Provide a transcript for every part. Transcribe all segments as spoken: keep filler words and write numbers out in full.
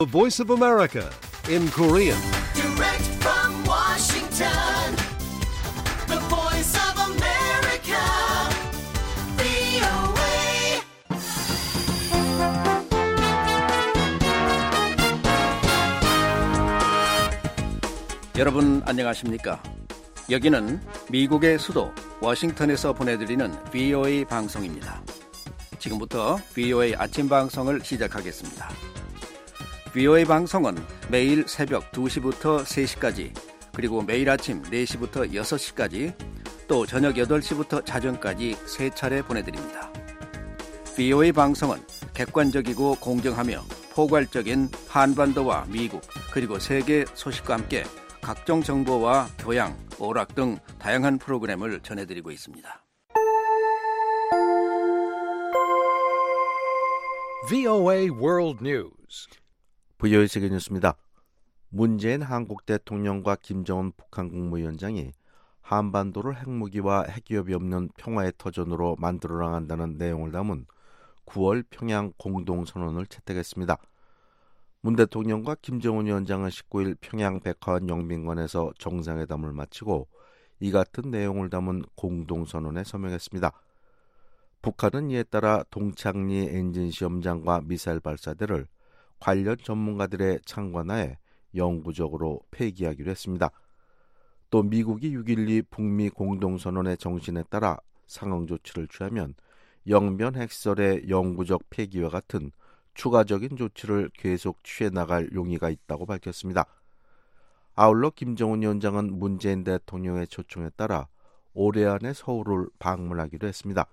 The Voice of America in Korean. Direct from Washington, the Voice of America, 브이오에이. 여러분 안녕하십니까? 여기는 미국의 수도 워싱턴에서 보내드리는 브이오에이 방송입니다. 지금부터 브이오에이 아침 방송을 시작하겠습니다. 브이오에이 방송은 매일 새벽 두 시부터 세 시까지, 그리고 매일 아침 네 시부터 여섯 시까지, 또 저녁 여덟 시부터 자정까지 세 차례 보내드립니다. 브이오에이 방송은 객관적이고 공정하며 포괄적인 한반도와 미국 그리고 세계 소식과 함께 각종 정보와 교양, 오락 등 다양한 프로그램을 전해드리고 있습니다. 브이오에이 World News. 브이오에이 세계 뉴스입니다. 문재인 한국 대통령과 김정은 북한 국무위원장이 한반도를 핵무기와 핵기업이 없는 평화의 터전으로 만들어 나간다는 내용을 담은 구월 평양 공동선언을 채택했습니다. 문 대통령과 김정은 위원장은 십구일 평양 백화원 영빈관에서 정상회담을 마치고 이 같은 내용을 담은 공동선언에 서명했습니다. 북한은 이에 따라 동창리 엔진 시험장과 미사일 발사대를 관련 전문가들의 참관하에 영구적으로 폐기하기로 했습니다. 또 미국이 육일이 북미 공동선언의 정신에 따라 상응 조치를 취하면 영변 핵시설의 영구적 폐기와 같은 추가적인 조치를 계속 취해 나갈 용의가 있다고 밝혔습니다. 아울러 김정은 위원장은 문재인 대통령의 초청에 따라 올해 안에 서울을 방문하기로 했습니다.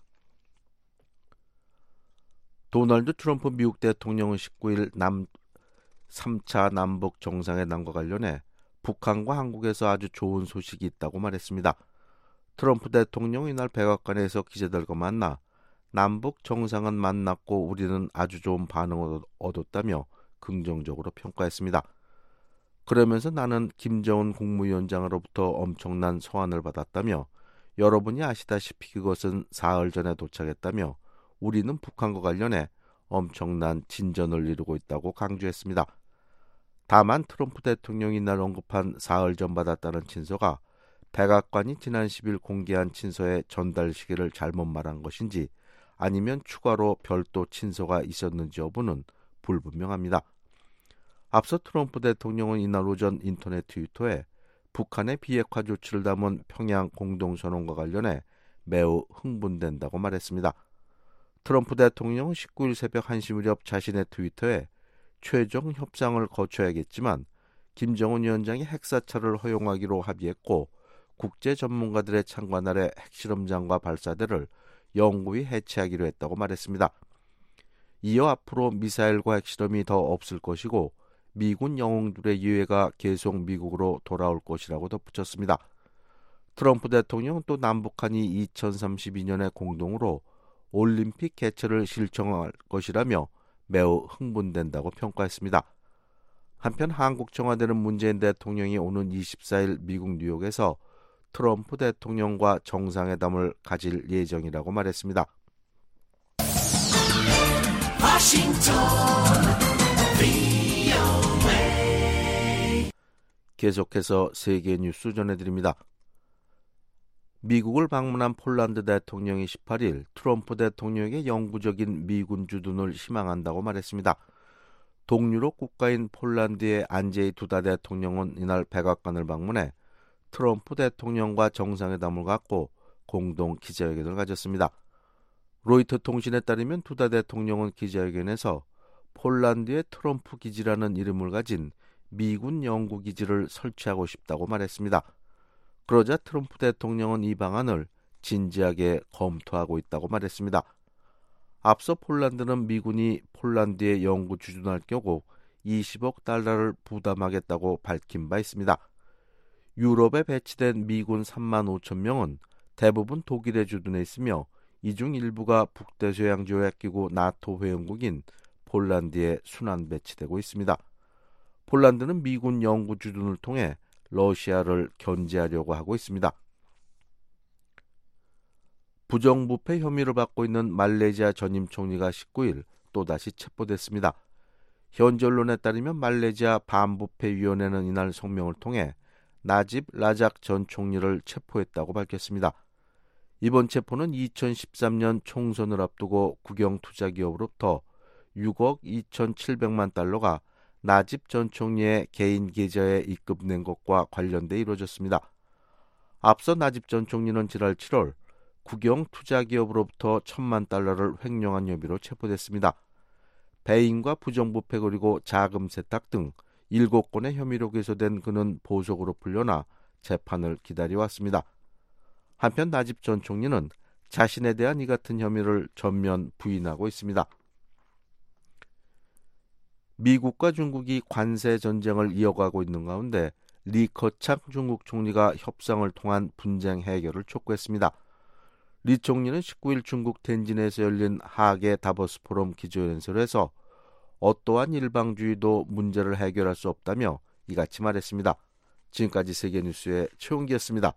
도널드 트럼프 미국 대통령은 십구일 남 삼 차 남북 정상회담과 관련해 북한과 한국에서 아주 좋은 소식이 있다고 말했습니다. 트럼프 대통령이 이날 백악관에서 기자들과 만나 남북 정상은 만났고 우리는 아주 좋은 반응을 얻었다며 긍정적으로 평가했습니다. 그러면서 나는 김정은 국무위원장으로부터 엄청난 소환을 받았다며 여러분이 아시다시피 그것은 사흘 전에 도착했다며 우리는 북한과 관련해 엄청난 진전을 이루고 있다고 강조했습니다. 다만 트럼프 대통령이 이날 언급한 사흘 전 받았다는 친서가 백악관이 지난 십일 공개한 친서의 전달 시기를 잘못 말한 것인지 아니면 추가로 별도 친서가 있었는지 여부는 불분명합니다. 앞서 트럼프 대통령은 이날 오전 인터넷 트위터에 북한의 비핵화 조치를 담은 평양 공동선언과 관련해 매우 흥분된다고 말했습니다. 트럼프 대통령은 십구일 새벽 한 시 무렵 자신의 트위터에 최종 협상을 거쳐야겠지만 김정은 위원장이 핵사찰을 허용하기로 합의했고 국제 전문가들의 참관 아래 핵실험장과 발사대를 영구히 해체하기로 했다고 말했습니다. 이어 앞으로 미사일과 핵실험이 더 없을 것이고 미군 영웅들의 유해가 계속 미국으로 돌아올 것이라고 덧붙였습니다. 트럼프 대통령은 또 남북한이 이천삼십이년에 공동으로 올림픽 개최를 실천할 것이라며 매우 흥분된다고 평가했습니다. 한편 한국 청와대는 문재인 대통령이 오는 이십사일 미국 뉴욕에서 트럼프 대통령과 정상회담을 가질 예정이라고 말했습니다. 워싱턴, 브이오에이. 계속해서 세계 뉴스 전해드립니다. 미국을 방문한 폴란드 대통령이 십팔일 트럼프 대통령에게 영구적인 미군 주둔을 희망한다고 말했습니다. 동유럽 국가인 폴란드의 안제이 두다 대통령은 이날 백악관을 방문해 트럼프 대통령과 정상회담을 갖고 공동 기자회견을 가졌습니다. 로이터 통신에 따르면 두다 대통령은 기자회견에서 폴란드의 트럼프 기지라는 이름을 가진 미군 연구 기지를 설치하고 싶다고 말했습니다. 그러자 트럼프 대통령은 이 방안을 진지하게 검토하고 있다고 말했습니다. 앞서 폴란드는 미군이 폴란드에 영구 주둔할 경우 이십억 달러를 부담하겠다고 밝힌 바 있습니다. 유럽에 배치된 미군 삼만 오천 명은 대부분 독일에 주둔해 있으며 이 중 일부가 북대서양조약기구 나토 회원국인 폴란드에 순환 배치되고 있습니다. 폴란드는 미군 영구 주둔을 통해 러시아를 견제하려고 하고 있습니다. 부정부패 혐의를 받고 있는 말레이시아 전임 총리가 십구일 또다시 체포됐습니다. 현지 언론에 따르면 말레이시아 반부패위원회는 이날 성명을 통해 나집 라작 전 총리를 체포했다고 밝혔습니다. 이번 체포는 이천십삼 년 총선을 앞두고 국영투자기업으로부터 육억 이천칠백만 달러가 나집 전 총리의 개인 계좌에 입금된 것과 관련돼 이루어졌습니다. 앞서 나집 전 총리는 지난 칠월 국영투자기업으로부터 천만 달러를 횡령한 혐의로 체포됐습니다. 배임과 부정부패 그리고 자금 세탁 등 일곱 건의 혐의로 기소된 그는 보석으로 풀려나 재판을 기다려왔습니다. 한편 나집 전 총리는 자신에 대한 이 같은 혐의를 전면 부인하고 있습니다. 미국과 중국이 관세 전쟁을 이어가고 있는 가운데 리커창 중국 총리가 협상을 통한 분쟁 해결을 촉구했습니다. 리 총리는 십구 일 중국 텐진에서 열린 하계 다보스 포럼 기조연설에서 어떠한 일방주의도 문제를 해결할 수 없다며 이같이 말했습니다. 지금까지 세계뉴스의 최용기였습니다.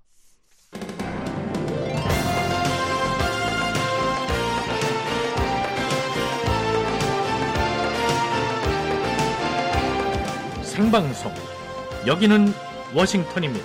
생방송 여기는 워싱턴입니다.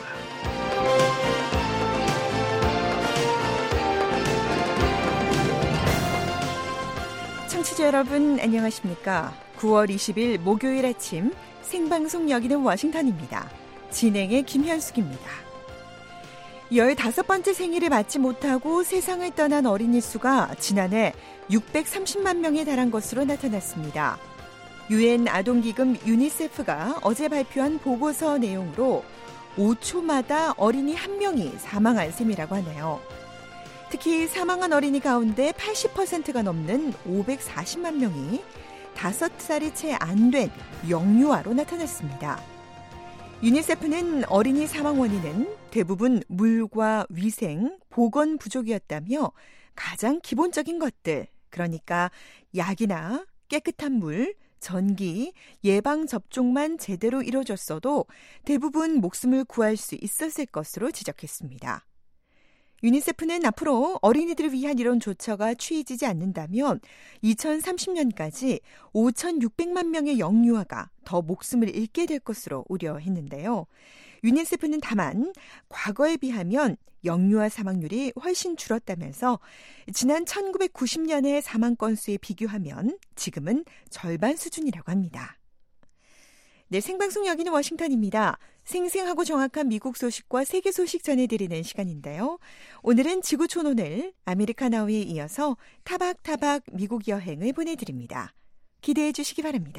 청취자 여러분 안녕하십니까? 구월 이십일 목요일 아침 생방송 여기는 워싱턴입니다. 진행의 김현숙입니다. 열다섯 번째 생일을 맞지 못하고 세상을 떠난 어린이 수가 지난해 육백삼십만 명에 달한 것으로 나타났습니다. 유엔 아동기금 유니세프가 어제 발표한 보고서 내용으로 오 초마다 어린이 한 명이 사망한 셈이라고 하네요. 특히 사망한 어린이 가운데 팔십 퍼센트가 넘는 오백사십만 명이 다섯 살이 채 안 된 영유아로 나타났습니다. 유니세프는 어린이 사망 원인은 대부분 물과 위생, 보건 부족이었다며 가장 기본적인 것들, 그러니까 약이나 깨끗한 물, 전기, 예방접종만 제대로 이뤄졌어도 대부분 목숨을 구할 수 있었을 것으로 지적했습니다. 유니세프는 앞으로 어린이들을 위한 이런 조처가 취해지지 않는다면 이천삼십 년까지 오천육백만 명의 영유아가 더 목숨을 잃게 될 것으로 우려했는데요. 유니세프는 다만 과거에 비하면 영유아 사망률이 훨씬 줄었다면서 지난 천구백구십 년의 사망 건수에 비교하면 지금은 절반 수준이라고 합니다. 네, 생방송 여기는 워싱턴입니다. 생생하고 정확한 미국 소식과 세계 소식 전해드리는 시간인데요. 오늘은 지구촌오늘 아메리카나우에 이어서 타박타박 미국 여행을 보내드립니다. 기대해 주시기 바랍니다.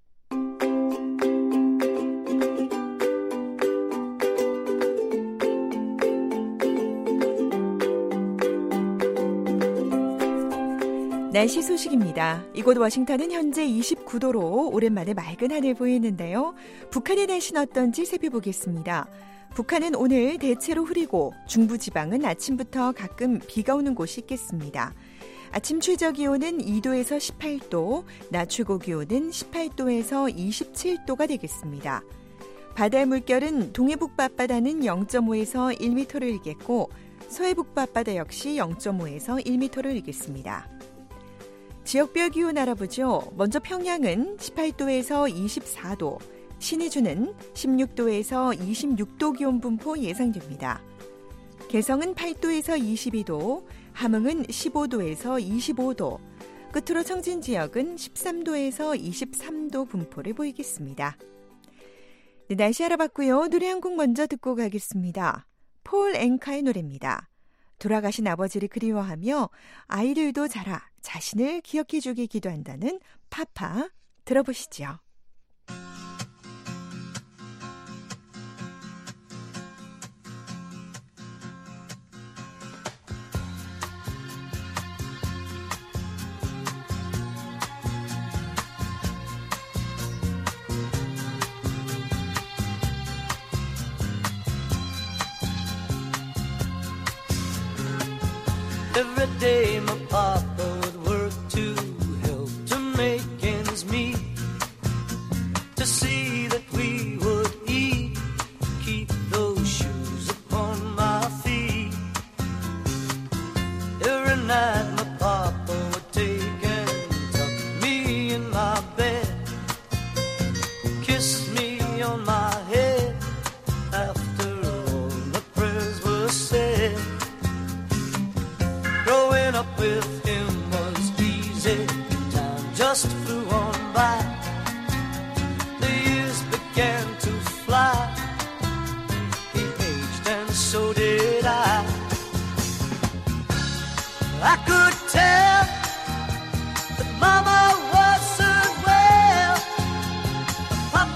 날씨 소식입니다. 이곳 워싱턴은 현재 이십구 도로 오랜만에 맑은 하늘 보이는데요. 북한의 날씨는 어떤지 살펴보겠습니다. 북한은 오늘 대체로 흐리고 중부지방은 아침부터 가끔 비가 오는 곳이 있겠습니다. 아침 최저 기온은 이 도에서 십팔 도, 낮 최고 기온은 십팔 도에서 이십칠 도가 되겠습니다. 바다의 물결은 동해북부 앞바다는 영 점 오에서 일 미터를 일겠고 서해북부 앞바다 역시 영 점 오에서 일 미터를 일겠습니다. 지역별 기온 알아보죠. 먼저 평양은 십팔 도에서 이십사 도, 신의주는 십육 도에서 이십육 도 기온 분포 예상됩니다. 개성은 팔 도에서 이십이 도, 함흥은 십오 도에서 이십오 도, 끝으로 청진 지역은 십삼 도에서 이십삼 도 분포를 보이겠습니다. 네, 날씨 알아봤고요. 노래 한 곡 먼저 듣고 가겠습니다. 폴 앵카의 노래입니다. 돌아가신 아버지를 그리워하며 아이들도 자라 자신을 기억해주길 기도한다는 파파 들어보시죠. Every day my papa would work to help to make ends meet, to see that we would eat, keep those shoes upon my feet. Every night my papa would take and tuck me in my bed,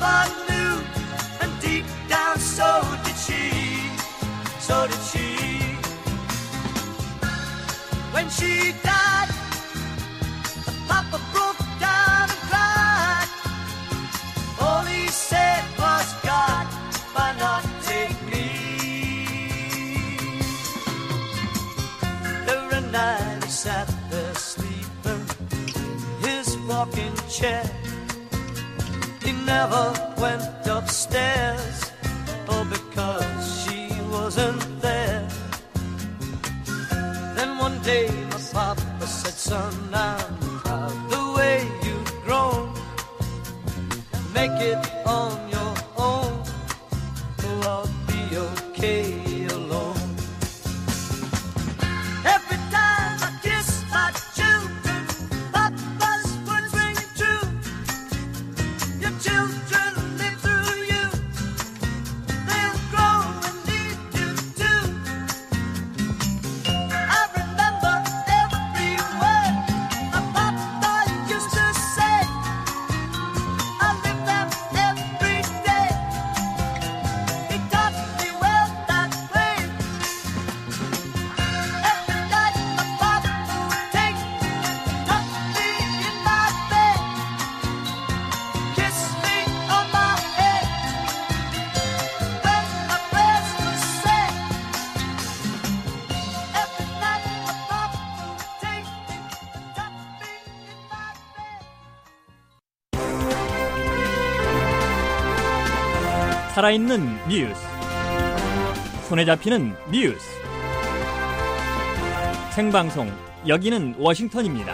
I knew, and deep down so did she, so did she. When she died, Papa broke down and cried. All he said was, God, why not take me? Every night he sat there sleeping, his rocking chair. He never went upstairs, oh, because she wasn't there. Then one day my papa said, son, I'm proud the way you've grown. Make it on your own, oh, I'll be okay alone. Every time I kiss my children, Papa's words ring true. Your children live through you, they'll grow and need you too. I remember every word my Papa used to say. I live them every day. He taught me well that way. Every night my Papa would take me, tuck me in my bed, kiss me on my head when my prayers were said. Every night my Papa would take me, tuck me in my bed. 살아있는 뉴스, 손에 잡히는 뉴스, 생방송 여기는 워싱턴입니다.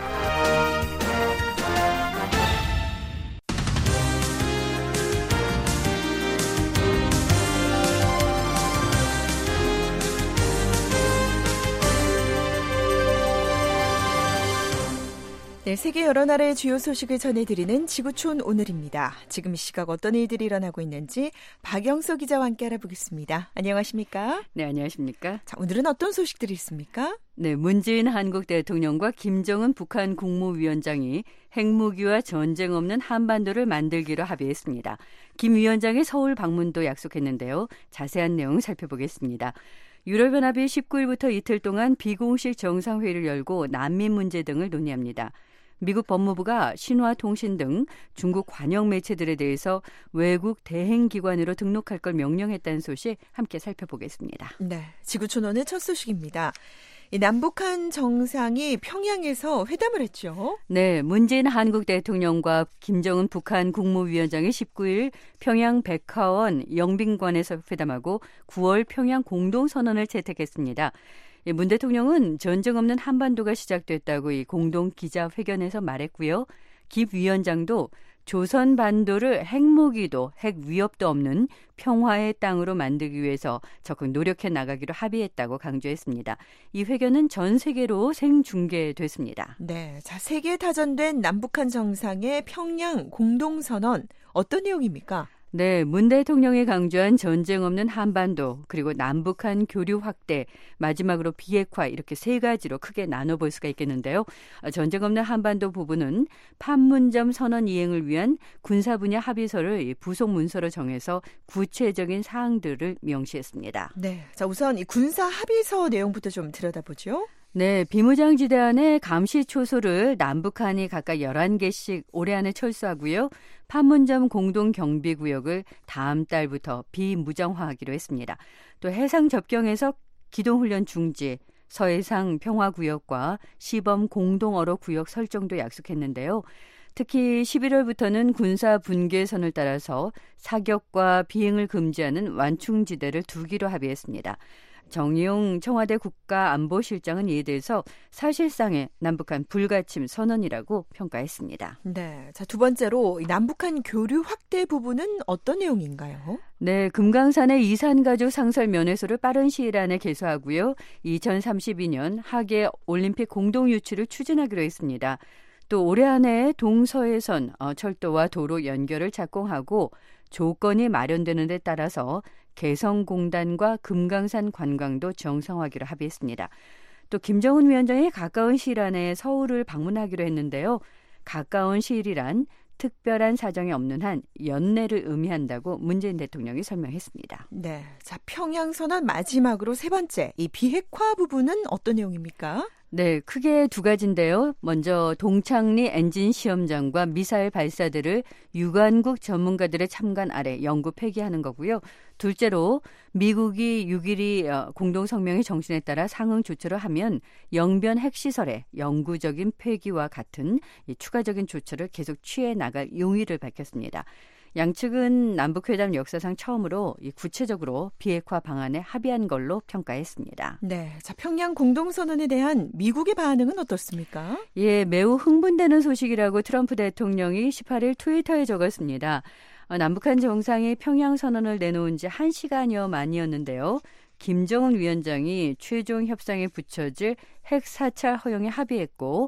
네, 세계 여러 나라의 주요 소식을 전해드리는 지구촌 오늘입니다. 지금 이 시각 어떤 일들이 일어나고 있는지 박영서 기자와 함께 알아보겠습니다. 안녕하십니까? 네, 안녕하십니까? 자, 오늘은 어떤 소식들이 있습니까? 네, 문재인 한국 대통령과 김정은 북한 국무위원장이 핵무기와 전쟁 없는 한반도를 만들기로 합의했습니다. 김 위원장의 서울 방문도 약속했는데요. 자세한 내용 살펴보겠습니다. 유럽연합이 십구 일부터 이틀 동안 비공식 정상회의를 열고 난민 문제 등을 논의합니다. 미국 법무부가 신화 통신 등 중국 관영 매체들에 대해서 외국 대행기관으로 등록할 걸 명령했다는 소식 함께 살펴보겠습니다. 네, 지구촌 오늘 첫 소식입니다. 이 남북한 정상이 평양에서 회담을 했죠. 네, 문재인 한국 대통령과 김정은 북한 국무위원장이 십구 일 평양 백화원 영빈관에서 회담하고 구월 평양 공동선언을 채택했습니다. 문 대통령은 전쟁 없는 한반도가 시작됐다고 이 공동 기자회견에서 말했고요. 김 위원장도 조선 반도를 핵무기도 핵 위협도 없는 평화의 땅으로 만들기 위해서 적극 노력해 나가기로 합의했다고 강조했습니다. 이 회견은 전 세계로 생중계됐습니다. 네, 자, 세계에 타전된 남북한 정상의 평양 공동선언 어떤 내용입니까? 네, 문 대통령이 강조한 전쟁 없는 한반도, 그리고 남북한 교류 확대, 마지막으로 비핵화 이렇게 세 가지로 크게 나눠볼 수가 있겠는데요. 전쟁 없는 한반도 부분은 판문점 선언 이행을 위한 군사 분야 합의서를 부속 문서로 정해서 구체적인 사항들을 명시했습니다. 네, 자, 우선 이 군사 합의서 내용부터 좀 들여다보죠. 네, 비무장지대 안에 감시초소를 남북한이 각각 열한 개씩 올해 안에 철수하고요. 판문점 공동경비구역을 다음 달부터 비무장화하기로 했습니다. 또 해상 접경에서 기동훈련 중지, 서해상 평화구역과 시범 공동어로구역 설정도 약속했는데요. 특히 십일월부터는 군사 분계선을 따라서 사격과 비행을 금지하는 완충지대를 두기로 합의했습니다. 정의용 청와대 국가안보실장은 이에 대해서 사실상의 남북한 불가침 선언이라고 평가했습니다. 네, 자, 두 번째로 남북한 교류 확대 부분은 어떤 내용인가요? 네, 금강산의 이산가족 상설 면회소를 빠른 시일 안에 개소하고요. 이천삼십이 년 하계 올림픽 공동 유치를 추진하기로 했습니다. 또 올해 안에 동서해선 철도와 도로 연결을 착공하고 조건이 마련되는 데 따라서 개성공단과 금강산 관광도 정상화하기로 합의했습니다. 또 김정은 위원장이 가까운 시일 안에 서울을 방문하기로 했는데요. 가까운 시일이란 특별한 사정이 없는 한 연내를 의미한다고 문재인 대통령이 설명했습니다. 네, 자 평양 선언 마지막으로 세 번째 이 비핵화 부분은 어떤 내용입니까? 네, 크게 두 가지인데요. 먼저 동창리 엔진 시험장과 미사일 발사대를 유관국 전문가들의 참관 아래 영구 폐기하는 거고요. 둘째로 미국이 육 일이 공동성명의 정신에 따라 상응 조처를 하면 영변 핵시설의 영구적인 폐기와 같은 이 추가적인 조처를 계속 취해 나갈 용의를 밝혔습니다. 양측은 남북회담 역사상 처음으로 이 구체적으로 비핵화 방안에 합의한 걸로 평가했습니다. 네, 자 평양 공동선언에 대한 미국의 반응은 어떻습니까? 예, 매우 흥분되는 소식이라고 트럼프 대통령이 십팔 일 트위터에 적었습니다. 어, 남북한 정상이 평양 선언을 내놓은 지 한 시간여 만이었는데요. 김정은 위원장이 최종 협상에 붙여질 핵 사찰 허용에 합의했고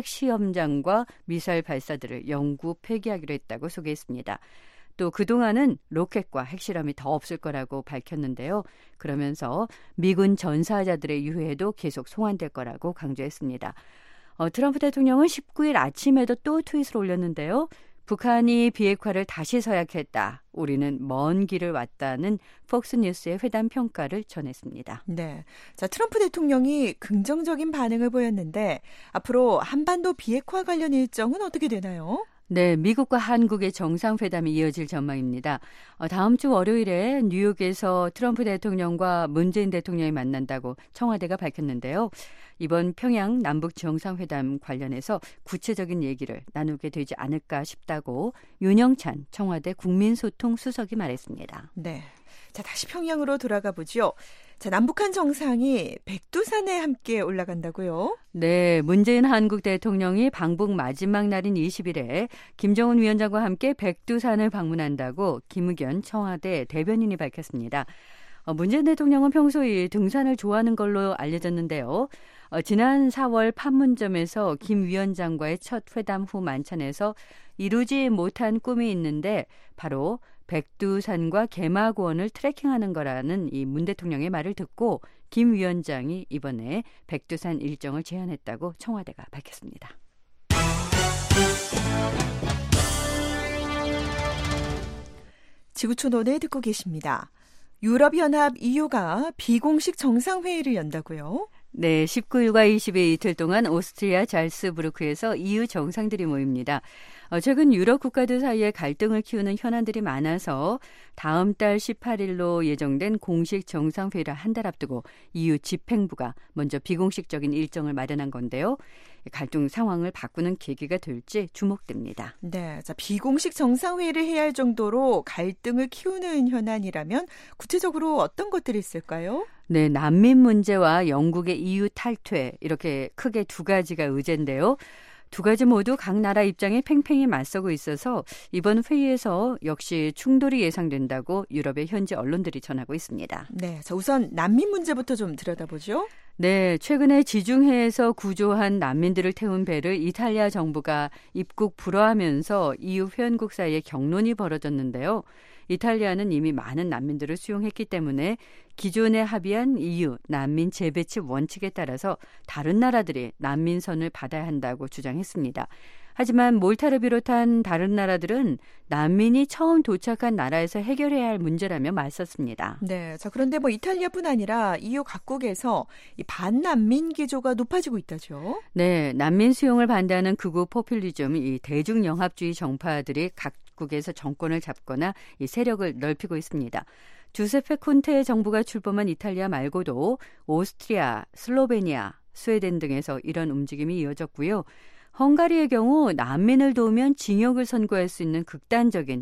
핵시험장과 미사일 발사들을 영구 폐기하기로 했다고 소개했습니다. 또 그동안은 로켓과 핵실험이 더 없을 거라고 밝혔는데요. 그러면서 미군 전사자들의 유해도 계속 송환될 거라고 강조했습니다. 어, 트럼프 대통령은 십구 일 아침에도 또 트윗을 올렸는데요. 북한이 비핵화를 다시 서약했다. 우리는 먼 길을 왔다는 폭스뉴스의 회담 평가를 전했습니다. 네, 자 트럼프 대통령이 긍정적인 반응을 보였는데 앞으로 한반도 비핵화 관련 일정은 어떻게 되나요? 네, 미국과 한국의 정상회담이 이어질 전망입니다. 어, 다음 주 월요일에 뉴욕에서 트럼프 대통령과 문재인 대통령이 만난다고 청와대가 밝혔는데요. 이번 평양 남북 정상회담 관련해서 구체적인 얘기를 나누게 되지 않을까 싶다고 윤영찬 청와대 국민소통 수석이 말했습니다. 네, 자 다시 평양으로 돌아가 보죠. 자, 남북한 정상이 백두산에 함께 올라간다고요? 네, 문재인 한국 대통령이 방북 마지막 날인 이십 일에 김정은 위원장과 함께 백두산을 방문한다고 김의겸 청와대 대변인이 밝혔습니다. 어, 문재인 대통령은 평소에 등산을 좋아하는 걸로 알려졌는데요. 어, 지난 사월 판문점에서 김 위원장과의 첫 회담 후 만찬에서 이루지 못한 꿈이 있는데 바로 백두산과 개마고원을 트레킹하는 거라는 이 문 대통령의 말을 듣고 김 위원장이 이번에 백두산 일정을 제안했다고 청와대가 밝혔습니다. 지구촌 오늘 듣고 계십니다. 유럽연합 이유가 비공식 정상회의를 연다고요? 네, 십구 일과 이십 일 이틀 동안 오스트리아 잘스부르크에서 이유 정상들이 모입니다. 어, 최근 유럽 국가들 사이에 갈등을 키우는 현안들이 많아서 다음 달 십팔 일로 예정된 공식 정상회의를 한 달 앞두고 이유 집행부가 먼저 비공식적인 일정을 마련한 건데요. 갈등 상황을 바꾸는 계기가 될지 주목됩니다. 네, 자 비공식 정상회의를 해야 할 정도로 갈등을 키우는 현안이라면 구체적으로 어떤 것들이 있을까요? 네, 난민 문제와 영국의 이유 탈퇴 이렇게 크게 두 가지가 의제인데요. 두 가지 모두 각 나라 입장에 팽팽히 맞서고 있어서 이번 회의에서 역시 충돌이 예상된다고 유럽의 현지 언론들이 전하고 있습니다. 네, 자 우선 난민 문제부터 좀 들여다보죠. 네, 최근에 지중해에서 구조한 난민들을 태운 배를 이탈리아 정부가 입국 불허하면서 이유 회원국 사이에 경론이 벌어졌는데요. 이탈리아는 이미 많은 난민들을 수용했기 때문에 기존에 합의한 이유 난민 재배치 원칙에 따라서 다른 나라들이 난민선을 받아야 한다고 주장했습니다. 하지만 몰타를 비롯한 다른 나라들은 난민이 처음 도착한 나라에서 해결해야 할 문제라며 맞섰습니다. 네, 자 그런데 뭐 이탈리아뿐 아니라 이유 각국에서 이 반난민 기조가 높아지고 있다죠. 네, 난민 수용을 반대하는 극우 포퓰리즘, 이 대중영합주의 정파들이 각국에서 정권을 잡거나 이 세력을 넓히고 있습니다. 주세페 콘테 정부가 출범한 이탈리아 말고도 오스트리아, 슬로베니아, 스웨덴 등에서 이런 움직임이 이어졌고요. 헝가리의 경우 난민을 도우면 징역을 선고할 수 있는 극단적인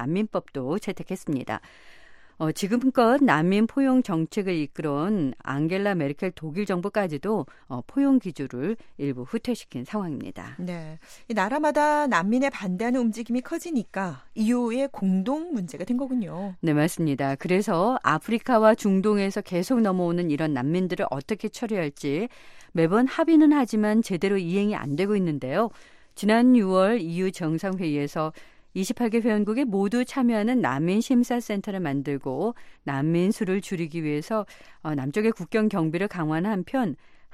반난민법도 채택했습니다. 어, 지금껏 난민 포용 정책을 이끌어온 앙겔라 메르켈 독일 정부까지도 어, 포용 기조를 일부 후퇴시킨 상황입니다. 네, 이 나라마다 난민에 반대하는 움직임이 커지니까 이유의 공동 문제가 된 거군요. 네, 맞습니다. 그래서 아프리카와 중동에서 계속 넘어오는 이런 난민들을 어떻게 처리할지 매번 합의는 하지만 제대로 이행이 안 되고 있는데요. 지난 유월 이유 정상회의에서 이십팔 개 회원국이 모두 참여하는 난민 심사센터를 만들고 난민 수를 줄이기 위해서 남쪽의 국경 경비를 강화한 한편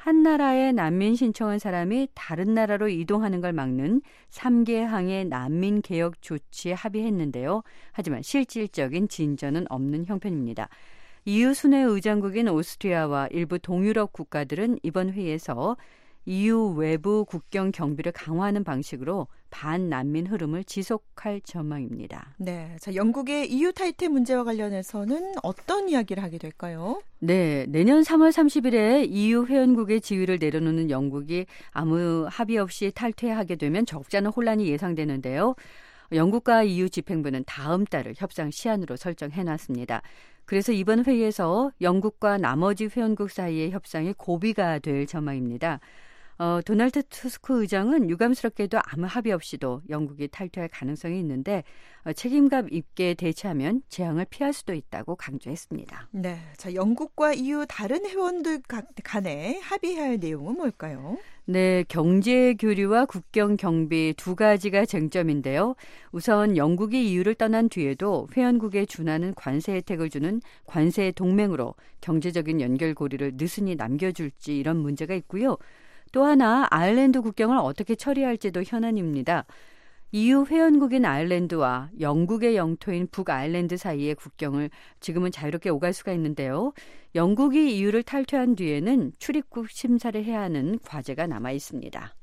한 나라에 난민 신청한 사람이 다른 나라로 이동하는 걸 막는 삼 개 항의 난민 개혁 조치에 합의했는데요. 하지만 실질적인 진전은 없는 형편입니다. 이유 순회 의장국인 오스트리아와 일부 동유럽 국가들은 이번 회의에서 이유 외부 국경 경비를 강화하는 방식으로 반난민 흐름을 지속할 전망입니다. 네, 자 영국의 이유 탈퇴 문제와 관련해서는 어떤 이야기를 하게 될까요? 네, 내년 삼월 삼십일에 이유 회원국의 지위를 내려놓는 영국이 아무 합의 없이 탈퇴하게 되면 적잖은 혼란이 예상되는데요. 영국과 이유 집행부는 다음 달을 협상 시한으로 설정해놨습니다. 그래서 이번 회의에서 영국과 나머지 회원국 사이의 협상이 고비가 될 전망입니다. 어, 도널드 투스크 의장은 유감스럽게도 아무 합의 없이도 영국이 탈퇴할 가능성이 있는데 어, 책임감 있게 대처하면 재앙을 피할 수도 있다고 강조했습니다. 네, 자 영국과 이유 다른 회원들 간에 합의해야 할 내용은 뭘까요? 네, 경제 교류와 국경 경비 두 가지가 쟁점인데요. 우선 영국이 이유를 떠난 뒤에도 회원국에 준하는 관세 혜택을 주는 관세 동맹으로 경제적인 연결고리를 느슨히 남겨줄지 이런 문제가 있고요. 또 하나 아일랜드 국경을 어떻게 처리할지도 현안입니다. 이유 회원국인 아일랜드와 영국의 영토인 북아일랜드 사이의 국경을 지금은 자유롭게 오갈 수가 있는데요. 영국이 이유를 탈퇴한 뒤에는 출입국 심사를 해야 하는 과제가 남아 있습니다.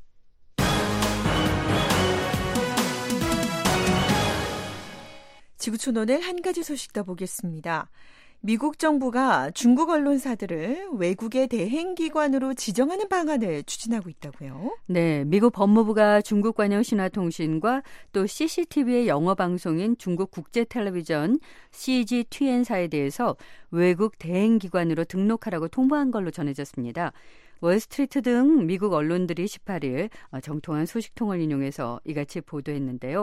지구촌 오늘 한 가지 소식 더 보겠습니다. 미국 정부가 중국 언론사들을 외국의 대행기관으로 지정하는 방안을 추진하고 있다고요? 네, 미국 법무부가 중국 관영 신화통신과 또 씨씨티비의 영어 방송인 중국 국제텔레비전 씨지티엔사에 대해서 외국 대행기관으로 등록하라고 통보한 걸로 전해졌습니다. 월스트리트 등 미국 언론들이 십팔일 정통한 소식통을 인용해서 이같이 보도했는데요.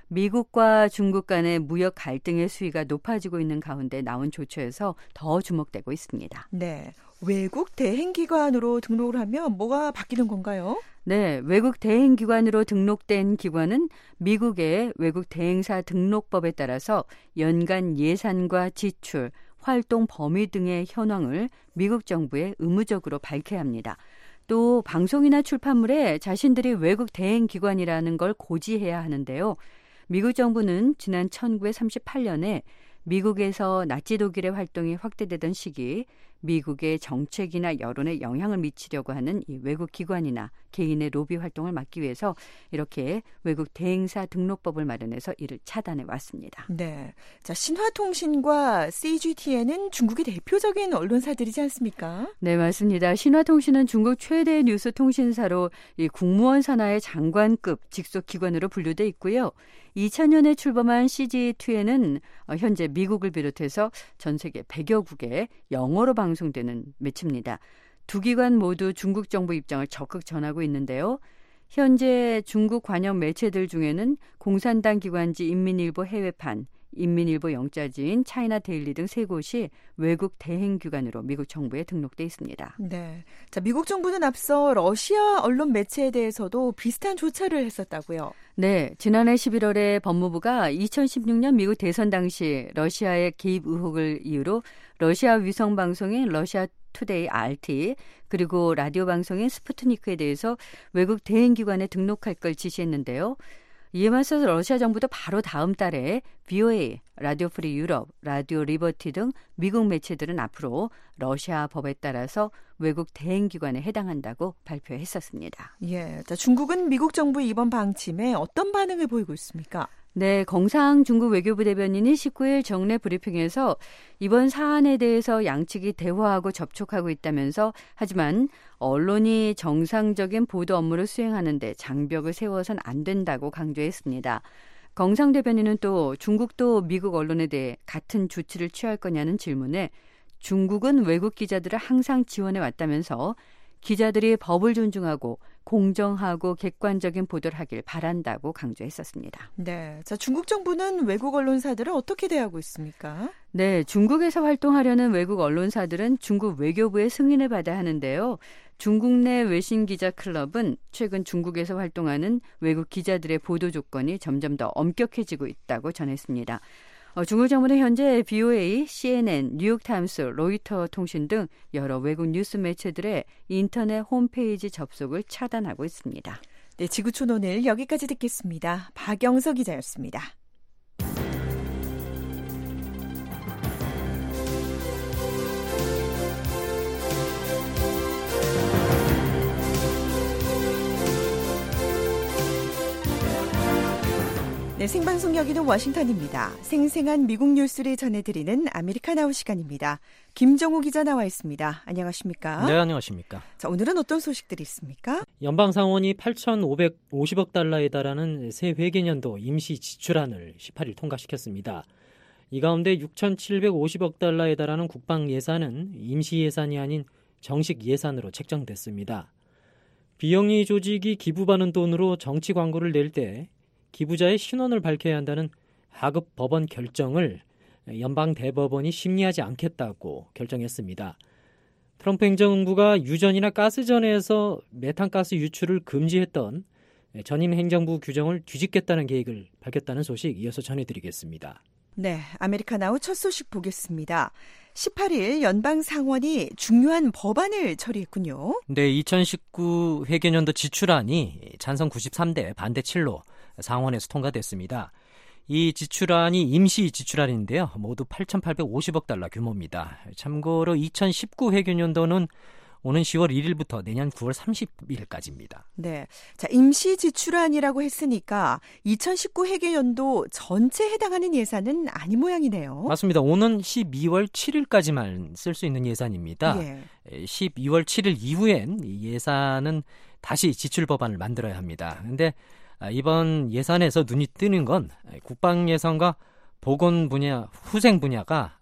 미국과 중국 간의 무역 갈등의 수위가 높아지고 있는 가운데 나온 조처에서 더 주목되고 있습니다. 네, 외국 대행기관으로 등록을 하면 뭐가 바뀌는 건가요? 네, 외국 대행기관으로 등록된 기관은 미국의 외국 대행사 등록법에 따라서 연간 예산과 지출, 활동 범위 등의 현황을 미국 정부에 의무적으로 밝혀야 합니다. 또 방송이나 출판물에 자신들이 외국 대행기관이라는 걸 고지해야 하는데요. 미국 정부는 지난 천구백삼십팔년에 미국에서 나치 독일의 활동이 확대되던 시기 미국의 정책이나 여론에 영향을 미치려고 하는 이 외국 기관이나 개인의 로비 활동을 막기 위해서 이렇게 외국 대행사 등록법을 마련해서 이를 차단해 왔습니다. 네, 자 신화통신과 씨지티엔은 중국의 대표적인 언론사들이지 않습니까? 네, 맞습니다. 신화통신은 중국 최대 뉴스 통신사로 이 국무원 산하의 장관급 직속 기관으로 분류돼 있고요. 이천년에 출범한 씨지티엔은 현재 미국을 비롯해서 전 세계 백여 국에 영어로 방송되는 매체입니다. 두 기관 모두 중국 정부 입장을 적극 전하고 있는데요. 현재 중국 관영 매체들 중에는 공산당 기관지 인민일보 해외판, 인민일보 영자지인 차이나 데일리 등 세 곳이 외국 대행기관으로 미국 정부에 등록돼 있습니다. 네, 자 미국 정부는 앞서 러시아 언론 매체에 대해서도 비슷한 조처를 했었다고요? 네, 지난해 십일월에 법무부가 이천십육년 미국 대선 당시 러시아의 개입 의혹을 이유로 러시아 위성 방송인 러시아 투데이 알티 그리고 라디오 방송인 스푸트니크에 대해서 외국 대행기관에 등록할 걸 지시했는데요. 이에 맞서서 러시아 정부도 바로 다음 달에 브이오에이, 라디오 프리 유럽, 라디오 리버티 등 미국 매체들은 앞으로 러시아 법에 따라서 외국 대행기관에 해당한다고 발표했었습니다. 예, 자 중국은 미국 정부의 이번 방침에 어떤 반응을 보이고 있습니까? 네, 정상 중국 외교부 대변인이 십구일 정례 브리핑에서 이번 사안에 대해서 양측이 대화하고 접촉하고 있다면서 하지만 언론이 정상적인 보도 업무를 수행하는데 장벽을 세워선 안 된다고 강조했습니다. 정상 대변인은 또 중국도 미국 언론에 대해 같은 조치를 취할 거냐는 질문에 중국은 외국 기자들을 항상 지원해 왔다면서 기자들이 법을 존중하고 공정하고 객관적인 보도를 하길 바란다고 강조했었습니다. 네, 자 중국 정부는 외국 언론사들을 어떻게 대하고 있습니까? 네, 중국에서 활동하려는 외국 언론사들은 중국 외교부의 승인을 받아야 하는데요. 중국 내 외신 기자 클럽은 최근 중국에서 활동하는 외국 기자들의 보도 조건이 점점 더 엄격해지고 있다고 전했습니다. 어, 중국 정부는 현재 비오에이, 씨엔엔, 뉴욕타임스, 로이터 통신 등 여러 외국 뉴스 매체들의 인터넷 홈페이지 접속을 차단하고 있습니다. 네, 지구촌 오늘 여기까지 듣겠습니다. 박영서 기자였습니다. 네, 생방송 여기는 워싱턴입니다. 생생한 미국 뉴스를 전해드리는 아메리카나우 시간입니다. 김정우 기자 나와 있습니다. 안녕하십니까? 네, 안녕하십니까? 자, 오늘은 어떤 소식들이 있습니까? 연방상원이 팔천오백오십억 달러에 달하는 새 회계년도 임시 지출안을 십팔 일 통과시켰습니다. 이 가운데 육천칠백오십억 달러에 달하는 국방 예산은 임시 예산이 아닌 정식 예산으로 책정됐습니다. 비영리 조직이 기부받은 돈으로 정치 광고를 낼 때 기부자의 신원을 밝혀야 한다는 하급 법원 결정을 연방 대법원이 심리하지 않겠다고 결정했습니다. 트럼프 행정부가 유전이나 가스전에서 메탄가스 유출을 금지했던 전임 행정부 규정을 뒤집겠다는 계획을 밝혔다는 소식 이어서 전해드리겠습니다. 네, 아메리카나우 첫 소식 보겠습니다. 십팔 일 연방 상원이 중요한 법안을 처리했군요. 네, 이천십구 회계년도 지출안이 찬성 구십삼 대 반대 칠로 상원에서 통과됐습니다. 이 지출안이 임시 지출안인데요. 모두 팔천팔백오십억 달러 규모입니다. 참고로 이천십구 회계년도는 오는 시월 일일부터 내년 구월 삼십일까지입니다. 네, 자 임시 지출안이라고 했으니까 이천십구 회계연도 전체에 해당하는 예산은 아닌 모양이네요. 맞습니다. 오는 십이월 칠일까지만 쓸 수 있는 예산입니다. 예. 십이월 칠일 이후엔 예산은 다시 지출 법안을 만들어야 합니다. 그런데 이번 예산에서 눈이 뜨는 건 국방 예산과 보건 분야, 후생 분야가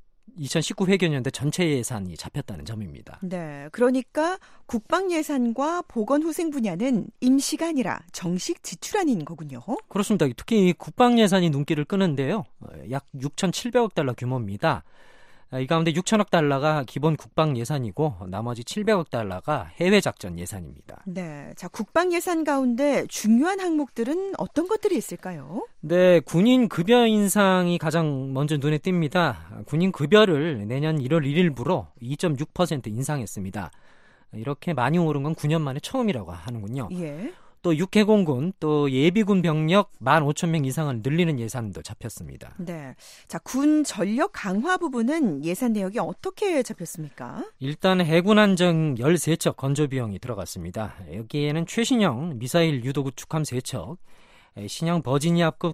이천십구 회계년도 전체 예산이 잡혔다는 점입니다. 네, 그러니까 국방 예산과 보건 후생 분야는 임시가 아니라 정식 지출안인 거군요. 그렇습니다. 특히 국방 예산이 눈길을 끄는데요. 약 육천칠백억 달러 규모입니다. 이 가운데 육천억 달러가 기본 국방 예산이고 나머지 칠백억 달러가 해외 작전 예산입니다. 네, 자 국방 예산 가운데 중요한 항목들은 어떤 것들이 있을까요? 네, 군인 급여 인상이 가장 먼저 눈에 띕니다. 군인 급여를 내년 일월 일일부로 이 점 육 퍼센트 인상했습니다. 이렇게 많이 오른 건 구 년 만에 처음이라고 하는군요. 예. 또 육해공군, 또 예비군 병력 만 오천 명 이상을 늘리는 예산도 잡혔습니다. 네, 자 군 전력 강화 부분은 예산 내역이 어떻게 잡혔습니까? 일단 해군 함정 열세 척 건조 비용이 들어갔습니다. 여기에는 최신형 미사일 유도구 축함 세 척, 신형 버지니아급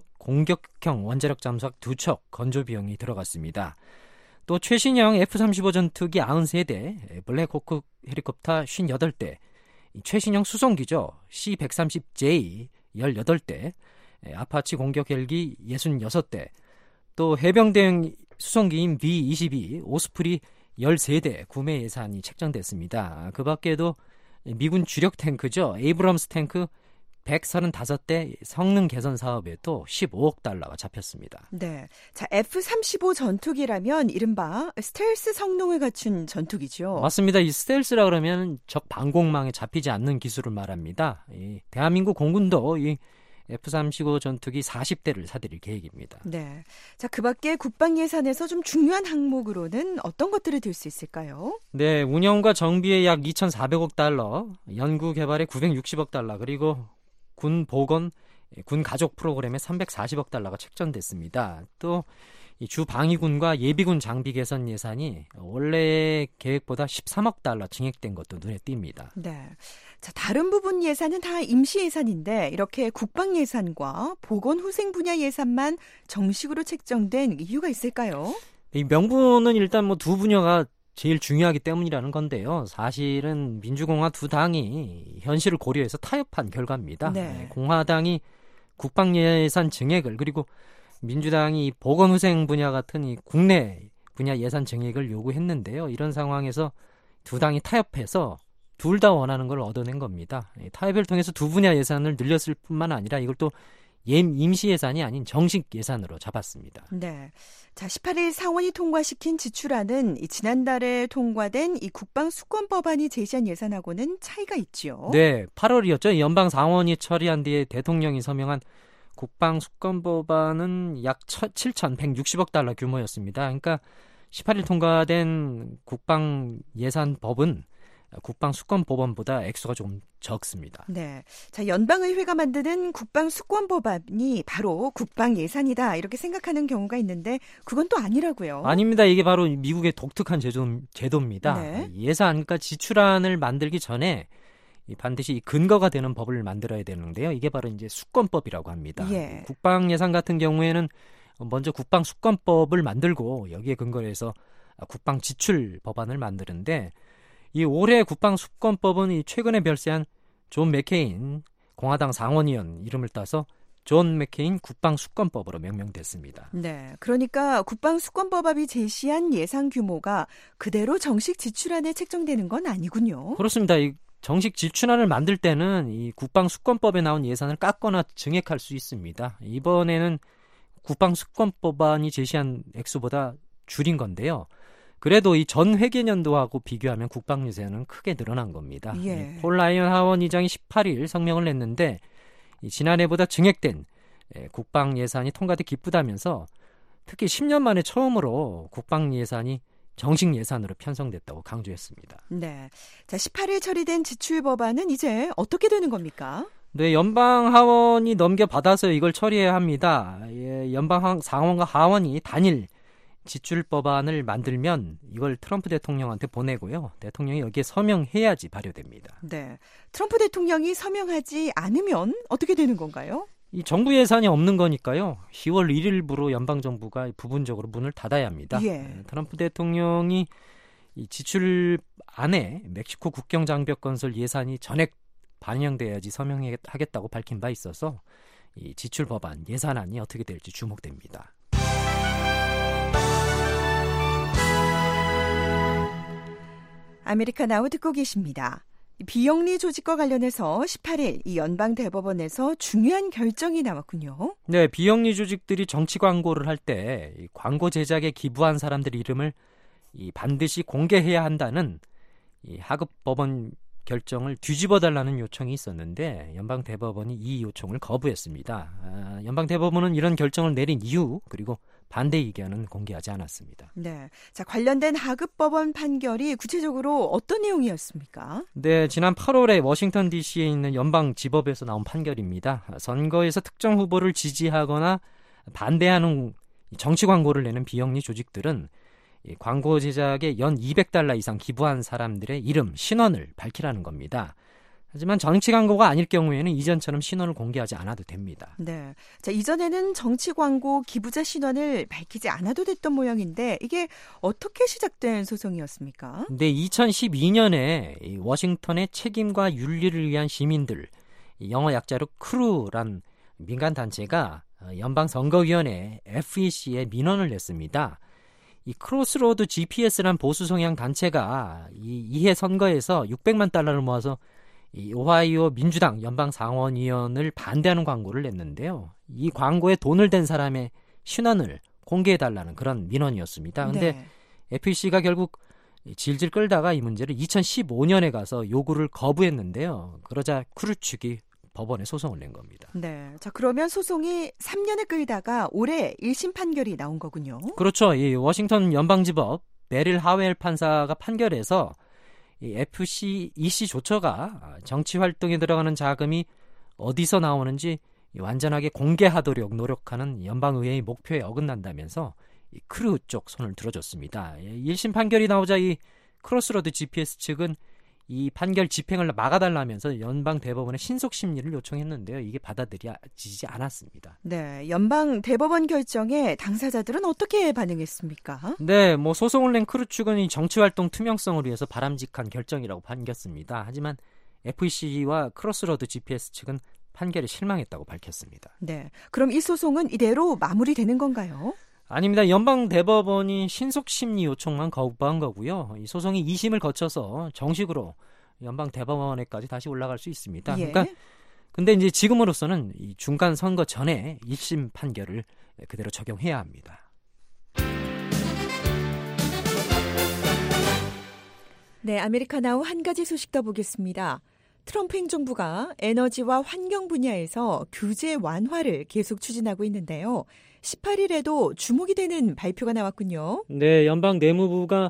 공격형 원자력 잠수함 두 척 건조 비용이 들어갔습니다. 또 최신형 에프 삼십오 전투기 구십삼 대, 블랙호크 헬리콥터 오십팔 대, 최신형 수송기죠. 씨 백삼십 제이 십팔 대, 아파치 공격 헬기 육십육 대, 또 해병대용 수송기인 비 이십이, 오스프리 십삼 대 구매 예산이 책정됐습니다. 그 밖에도 미군 주력 탱크죠. 에이브럼스 탱크 백삼십오 대 성능 개선 사업에도 십오억 달러가 잡혔습니다. 네, 자 에프 삼십오 전투기라면 이른바 스텔스 성능을 갖춘 전투기죠. 맞습니다. 이 스텔스라 그러면 적 방공망에 잡히지 않는 기술을 말합니다. 이 대한민국 공군도 이 에프 삼십오 전투기 사십 대를 사들일 계획입니다. 네, 자 그밖에 국방 예산에서 좀 중요한 항목으로는 어떤 것들을 들 수 있을까요? 네, 운영과 정비에 약 이천사백억 달러, 연구 개발에 구백육십억 달러, 그리고 군 보건, 군 가족 프로그램에 삼백사십억 달러가 책정됐습니다. 또 주 방위군과 예비군 장비 개선 예산이 원래 계획보다 십삼억 달러 증액된 것도 눈에 띕니다. 네, 자 다른 부분 예산은 다 임시 예산인데 이렇게 국방 예산과 보건 후생 분야 예산만 정식으로 책정된 이유가 있을까요? 이 명분은 일단 뭐 두 분야가 제일 중요하기 때문이라는 건데요. 사실은 민주공화 두 당이 현실을 고려해서 타협한 결과입니다. 네. 공화당이 국방 예산 증액을, 그리고 민주당이 보건후생 분야 같은 이 국내 분야 예산 증액을 요구했는데요. 이런 상황에서 두 당이 타협해서 둘 다 원하는 걸 얻어낸 겁니다. 타협을 통해서 두 분야 예산을 늘렸을 뿐만 아니라 이걸 또 임시 예산이 아닌 정식 예산으로 잡았습니다. 네, 자 십팔 일 상원이 통과시킨 지출안은 이 지난달에 통과된 이 국방 수권 법안이 제시한 예산하고는 차이가 있지요. 네, 팔월이었죠. 연방 상원이 처리한 뒤에 대통령이 서명한 국방 수권 법안은 약 칠천백육십억 달러 규모였습니다. 그러니까 십팔 일 통과된 국방 예산 법은 국방 수권 법안보다 액수가 좀 적습니다. 네, 자 연방의회가 만드는 국방 수권 법안이 바로 국방 예산이다 이렇게 생각하는 경우가 있는데 그건 또 아니라고요. 아닙니다. 이게 바로 미국의 독특한 제도, 제도입니다. 네. 예산, 그러니까 지출안을 만들기 전에 반드시 근거가 되는 법을 만들어야 되는데요. 이게 바로 이제 수권법이라고 합니다. 예. 국방 예산 같은 경우에는 먼저 국방 수권법을 만들고 여기에 근거를 해서 국방 지출 법안을 만드는데 이 올해 국방 수권법은 이 최근에 별세한 존 맥케인 공화당 상원의원 이름을 따서 존 맥케인 국방 수권법으로 명명됐습니다. 네, 그러니까 국방 수권법안이 제시한 예산 규모가 그대로 정식 지출안에 책정되는 건 아니군요. 그렇습니다. 이 정식 지출안을 만들 때는 이 국방 수권법에 나온 예산을 깎거나 증액할 수 있습니다. 이번에는 국방 수권법안이 제시한 액수보다 줄인 건데요. 그래도 이 전 회계년도하고 비교하면 국방 예산은 크게 늘어난 겁니다. 예. 폴 라이언 하원 의장이 십팔 일 성명을 냈는데 지난해보다 증액된 국방 예산이 통과돼 기쁘다면서 특히 십 년 만에 처음으로 국방 예산이 정식 예산으로 편성됐다고 강조했습니다. 네, 자 십팔 일 처리된 지출 법안은 이제 어떻게 되는 겁니까? 네, 연방 하원이 넘겨받아서 이걸 처리해야 합니다. 예, 연방 상원과 하원이 단일 지출 법안을 만들면 이걸 트럼프 대통령한테 보내고요. 대통령이 여기에 서명해야지 발효됩니다. 네, 트럼프 대통령이 서명하지 않으면 어떻게 되는 건가요? 이 정부 예산이 없는 거니까요. 시월 일일부로 연방 정부가 부분적으로 문을 닫아야 합니다. 예. 트럼프 대통령이 이 지출 안에 멕시코 국경 장벽 건설 예산이 전액 반영돼야지 서명하겠다고 밝힌 바 있어서 이 지출 법안 예산안이 어떻게 될지 주목됩니다. 아메리카 나우 듣고 계십니다. 비영리 조직과 관련해서 십팔 일 이 연방 대법원에서 중요한 결정이 나왔군요. 네, 비영리 조직들이 정치 광고를 할 때 광고 제작에 기부한 사람들 이름을 이 반드시 공개해야 한다는 이 하급 법원 결정을 뒤집어달라는 요청이 있었는데 연방 대법원이 이 요청을 거부했습니다. 아, 연방 대법원은 이런 결정을 내린 이유 그리고 반대 의견은 공개하지 않았습니다. 네, 자 관련된 하급 법원 판결이 구체적으로 어떤 내용이었습니까? 네, 지난 팔월에 워싱턴 디씨에 있는 연방 지법에서 나온 판결입니다. 선거에서 특정 후보를 지지하거나 반대하는 정치 광고를 내는 비영리 조직들은 이 광고 제작에 연 이백 달러 이상 기부한 사람들의 이름, 신원을 밝히라는 겁니다. 하지만 정치 광고가 아닐 경우에는 이전처럼 신원을 공개하지 않아도 됩니다. 네, 자 이전에는 정치 광고 기부자 신원을 밝히지 않아도 됐던 모양인데 이게 어떻게 시작된 소송이었습니까? 네, 이천십이 년에 이 워싱턴의 책임과 윤리를 위한 시민들, 영어 약자로 크루란 민간 단체가 연방선거위원회 에프이씨에 민원을 냈습니다. 이 크로스로드 지피에스란 보수 성향 단체가 이 이해 선거에서 육백만 달러를 모아서 이 오하이오 민주당 연방 상원의원을 반대하는 광고를 냈는데요. 이 광고에 돈을 댄 사람의 신원을 공개해달라는 그런 민원이었습니다. 그런데 네. 에프이씨가 결국 질질 끌다가 이 문제를 이천십오 년에 가서 요구를 거부했는데요. 그러자 크루 측이 법원에 소송을 낸 겁니다. 네, 자 그러면 소송이 삼 년을 끌다가 올해 일 심 판결이 나온 거군요. 그렇죠. 이 워싱턴 연방지법 베릴 하웰 판사가 판결해서 이 에프씨, 이씨 조처가 정치 활동에 들어가는 자금이 어디서 나오는지 완전하게 공개하도록 노력하는 연방의회의 목표에 어긋난다면서 이 크루 쪽 손을 들어줬습니다. 일 심 판결이 나오자 이 크로스로드 지피에스 측은 이 판결 집행을 막아달라면서 연방 대법원에 신속 심리를 요청했는데요. 이게 받아들여지지 않았습니다. 네, 연방 대법원 결정에 당사자들은 어떻게 반응했습니까? 네, 뭐 소송을 낸 크루 측은 이 정치 활동 투명성을 위해서 바람직한 결정이라고 판겼습니다. 하지만 에프이씨와 크로스로드 지피에스 측은 판결에 실망했다고 밝혔습니다. 네, 그럼 이 소송은 이대로 마무리되는 건가요? 아닙니다. 연방 대법원이 신속 심리 요청만 거부한 거고요. 이 소송이 이 심을 거쳐서 정식으로 연방 대법원에까지 다시 올라갈 수 있습니다. 예. 그러니까 근데 이제 지금으로서는 이 중간 선거 전에 일 심 판결을 그대로 적용해야 합니다. 네, 아메리카나우 한 가지 소식 더 보겠습니다. 트럼프 행정부가 에너지와 환경 분야에서 규제 완화를 계속 추진하고 있는데요. 십팔 일에도 주목이 되는 발표가 나왔군요. 네, 연방 내무부가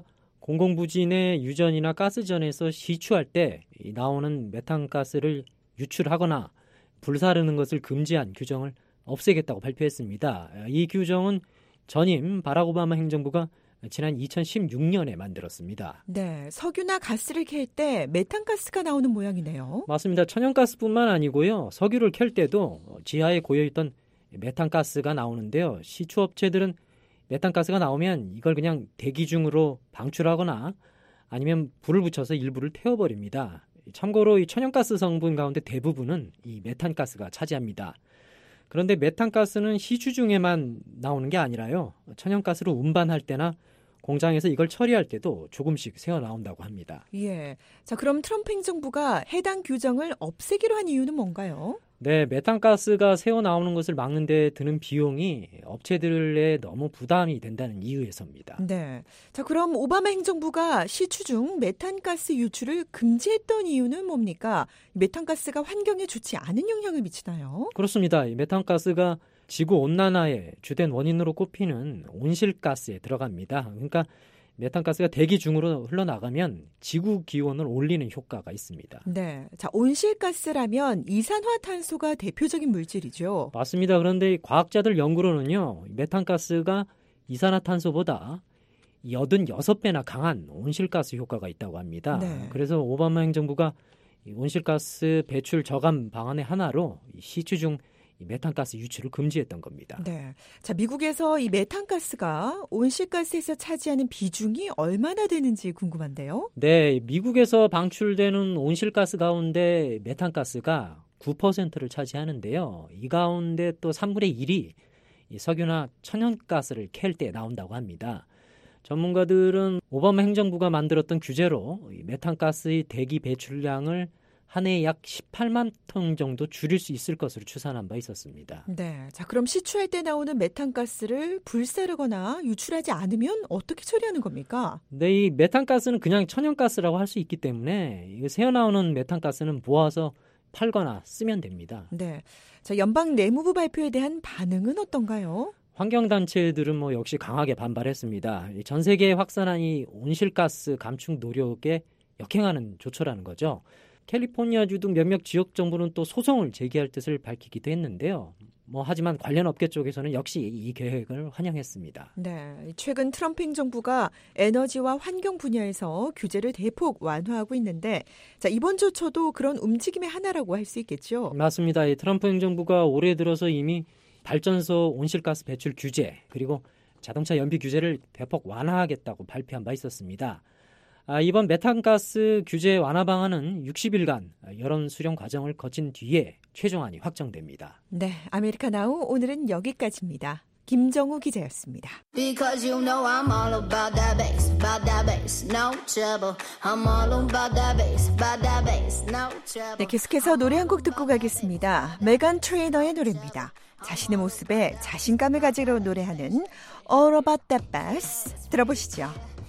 공공부진의 유전이나 가스전에서 시추할 때 나오는 메탄가스를 유출하거나 불사르는 것을 금지한 규정을 없애겠다고 발표했습니다. 이 규정은 전임 바락 오바마 행정부가 지난 이천십육 년에 만들었습니다. 네, 석유나 가스를 켤 때 메탄가스가 나오는 모양이네요. 맞습니다. 천연가스뿐만 아니고요. 석유를 켤 때도 지하에 고여있던 메탄가스가 나오는데요. 시추업체들은 메탄가스가 나오면 이걸 그냥 대기 중으로 방출하거나 아니면 불을 붙여서 일부를 태워버립니다. 참고로 이 천연가스 성분 가운데 대부분은 이 메탄가스가 차지합니다. 그런데 메탄가스는 시추 중에만 나오는 게 아니라요. 천연가스로 운반할 때나 공장에서 이걸 처리할 때도 조금씩 새어 나온다고 합니다. 예. 자, 그럼 트럼프 행정부가 해당 규정을 없애기로 한 이유는 뭔가요? 네, 메탄가스가 새어 나오는 것을 막는 데 드는 비용이 업체들에 너무 부담이 된다는 이유에서입니다. 네. 자, 그럼 오바마 행정부가 시추 중 메탄가스 유출을 금지했던 이유는 뭡니까? 메탄가스가 환경에 좋지 않은 영향을 미치나요? 그렇습니다. 이 메탄가스가 지구 온난화의 주된 원인으로 꼽히는 온실가스에 들어갑니다. 그러니까 메탄가스가 대기 중으로 흘러나가면 지구 기온을 올리는 효과가 있습니다. 네, 자 온실가스라면 이산화탄소가 대표적인 물질이죠. 맞습니다. 그런데 과학자들 연구로는요, 메탄가스가 이산화탄소보다 팔십육 배나 강한 온실가스 효과가 있다고 합니다. 네. 그래서 오바마 행정부가 온실가스 배출 저감 방안의 하나로 시추 중 메탄가스 유출을 금지했던 겁니다. 네, 자 미국에서 이 메탄가스가 온실가스에서 차지하는 비중이 얼마나 되는지 궁금한데요. 네, 미국에서 방출되는 온실가스 가운데 메탄가스가 구 퍼센트를 차지하는데요. 이 가운데 또 삼분의 일이 석유나 천연가스를 캘 때 나온다고 합니다. 전문가들은 오바마 행정부가 만들었던 규제로 메탄가스의 대기 배출량을 한 해에 약 십팔만 톤 정도 줄일 수 있을 것으로 추산한 바 있었습니다. 네, 자 그럼 시추할 때 나오는 메탄가스를 불사르거나 유출하지 않으면 어떻게 처리하는 겁니까? 네, 이 메탄가스는 그냥 천연가스라고 할 수 있기 때문에 이거 새어나오는 메탄가스는 모아서 팔거나 쓰면 됩니다. 네, 자 연방 내무부 발표에 대한 반응은 어떤가요? 환경단체들은 뭐 역시 강하게 반발했습니다. 전 세계에 확산한 이 온실가스 감축 노력에 역행하는 조처라는 거죠. 캘리포니아주 등 몇몇 지역 정부는 또 소송을 제기할 뜻을 밝히기도 했는데요. 뭐 하지만 관련 업계 쪽에서는 역시 이 계획을 환영했습니다. 네, 최근 트럼프 행정부가 에너지와 환경 분야에서 규제를 대폭 완화하고 있는데, 자 이번 조처도 그런 움직임의 하나라고 할 수 있겠죠. 맞습니다. 이 트럼프 행정부가 올해 들어서 이미 발전소 온실가스 배출 규제 그리고 자동차 연비 규제를 대폭 완화하겠다고 발표한 바 있었습니다. 아, 이번 메탄가스 규제 완화 방안은 육십 일간 여론 수렴 과정을 거친 뒤에 최종안이 확정됩니다. 네, 아메리카나우 오늘은 여기까지입니다. 김정우 기자였습니다. Because you know I'm all about that bass, about that bass, no trouble. I'm all about that bass, about that bass, no trouble. 네, 계속해서 노래 한 곡 듣고 가겠습니다. 메간 트레이너의 노래입니다. 자신의 모습에 자신감을 가지러 노래하는 All About That Bass 들어보시죠.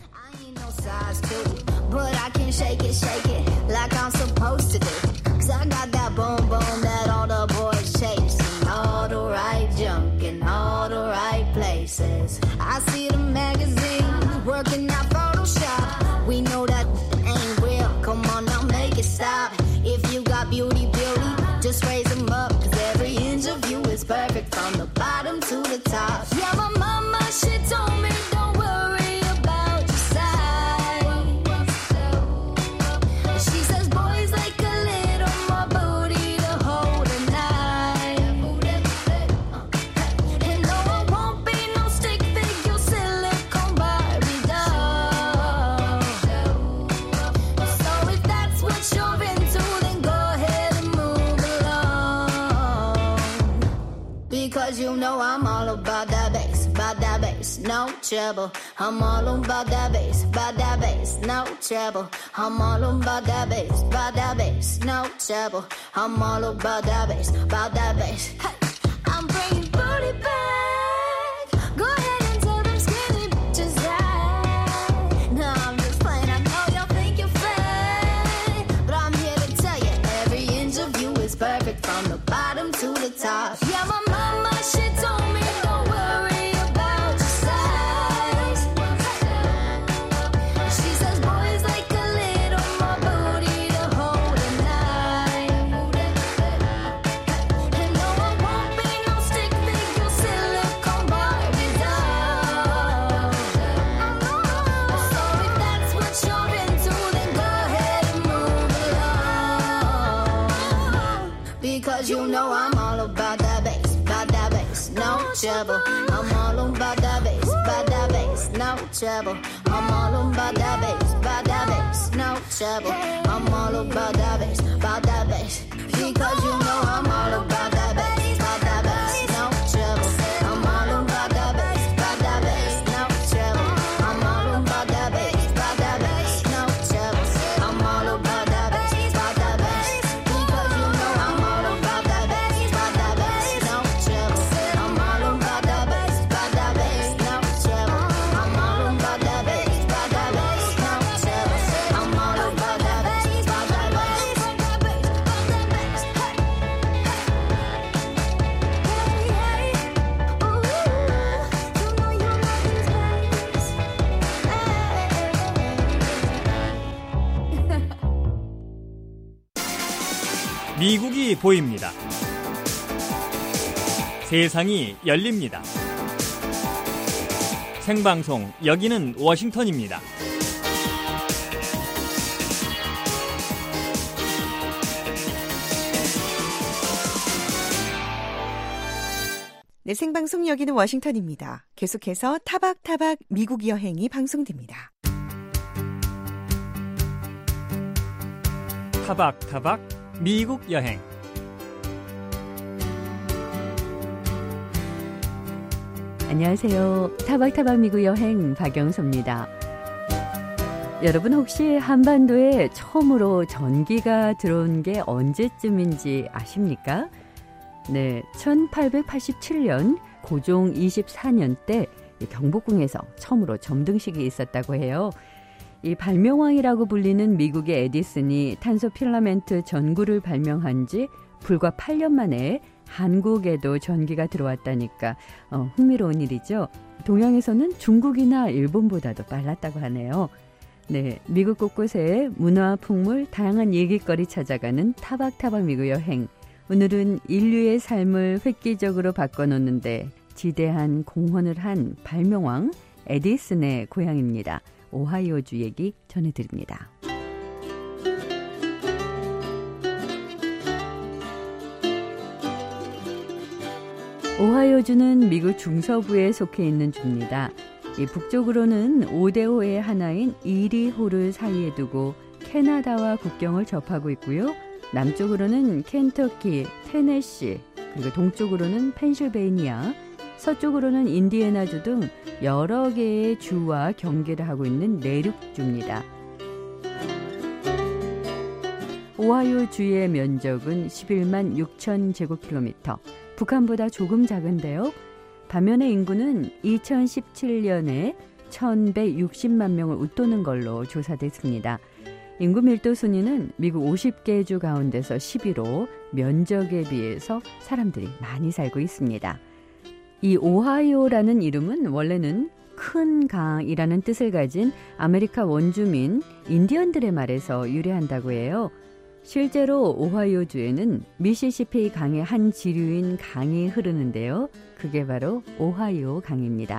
Size two, but I can shake it, shake it like I'm supposed to do. Cause I got that boom boom that all the boys chase. And all the right junk in all the right places. I see the magazines working out Photoshop. We know that ain't real. Come on now, make it stop. If you got beauty, beauty, just raise them up. Cause every inch of you is perfect from the bottom to the top. Yeah, my mama, she told me don't worry. Because you know I'm all about that bass, about that bass, no trouble. I'm all about that bass, about that bass, no trouble. I'm all about that bass, about that bass, no trouble. I'm all about that bass, about that bass. Hey, I'm bringing booty back. Go ahead and tell them skinny bitches that. No, I'm just playing. I know y'all think you're fake, but I'm here to tell you trouble. I'm all about that bass, about that bass, no trouble. I'm all about that bass, about that bass, no trouble. I'm all about that bass, about that bass, because you know I'm all about that bass, about that bass, no trouble. I'm all about that bass, about that bass, no trouble. I'm all about that bass, about that bass, no trouble. I'm all about that bass, about that bass, because you know I'm all about that bass, about that bass, no trouble. I'm all about that bass, about that bass, no trouble. I'm all about that bass, about that bass, no trouble. I'm all about that bass, about that bass, about that bass, about that bass. Hey, hey, ooh, you know you love these bass. Hey. 미국이 보입니다. 세상이 열립니다. 생방송 여기는 워싱턴입니다. 네, 생방송 여기는 워싱턴입니다. 계속해서 타박타박 미국 여행이 방송됩니다. 타박타박 미국 여행. 안녕하세요. 타박타박 미국 여행 박영서입니다. 여러분 혹시 한반도에 처음으로 전기가 들어온 게 언제쯤인지 아십니까? 네, 천팔백팔십칠 년 고종 이십사 년 때 경복궁에서 처음으로 점등식이 있었다고 해요. 이 발명왕이라고 불리는 미국의 에디슨이 탄소 필라멘트 전구를 발명한 지 불과 팔 년 만에 한국에도 전기가 들어왔다니까 어, 흥미로운 일이죠. 동양에서는 중국이나 일본보다도 빨랐다고 하네요. 네, 미국 곳곳에 문화, 풍물, 다양한 얘기거리 찾아가는 타박타박 미국 여행. 오늘은 인류의 삶을 획기적으로 바꿔놓는데 지대한 공헌을 한 발명왕 에디슨의 고향입니다. 오하이오주 얘기 전해드립니다. 오하이오주는 미국 중서부에 속해 있는 주입니다. 이 북쪽으로는 오 대 호의 하나인 이리호를 사이에 두고 캐나다와 국경을 접하고 있고요. 남쪽으로는 켄터키, 테네시, 그리고 동쪽으로는 펜실베이니아, 서쪽으로는 인디애나주 등 여러 개의 주와 경계를 하고 있는 내륙주입니다. 오하이오주의 면적은 십일만 육천 제곱킬로미터, 북한보다 조금 작은데요. 반면에 인구는 이천십칠 년에 천백육십만 명을 웃도는 걸로 조사됐습니다. 인구 밀도 순위는 미국 오십 개 주 가운데서 십 위로 면적에 비해서 사람들이 많이 살고 있습니다. 이 오하이오라는 이름은 원래는 큰 강이라는 뜻을 가진 아메리카 원주민 인디언들의 말에서 유래한다고 해요. 실제로 오하이오주에는 미시시피 강의 한 지류인 강이 흐르는데요. 그게 바로 오하이오 강입니다.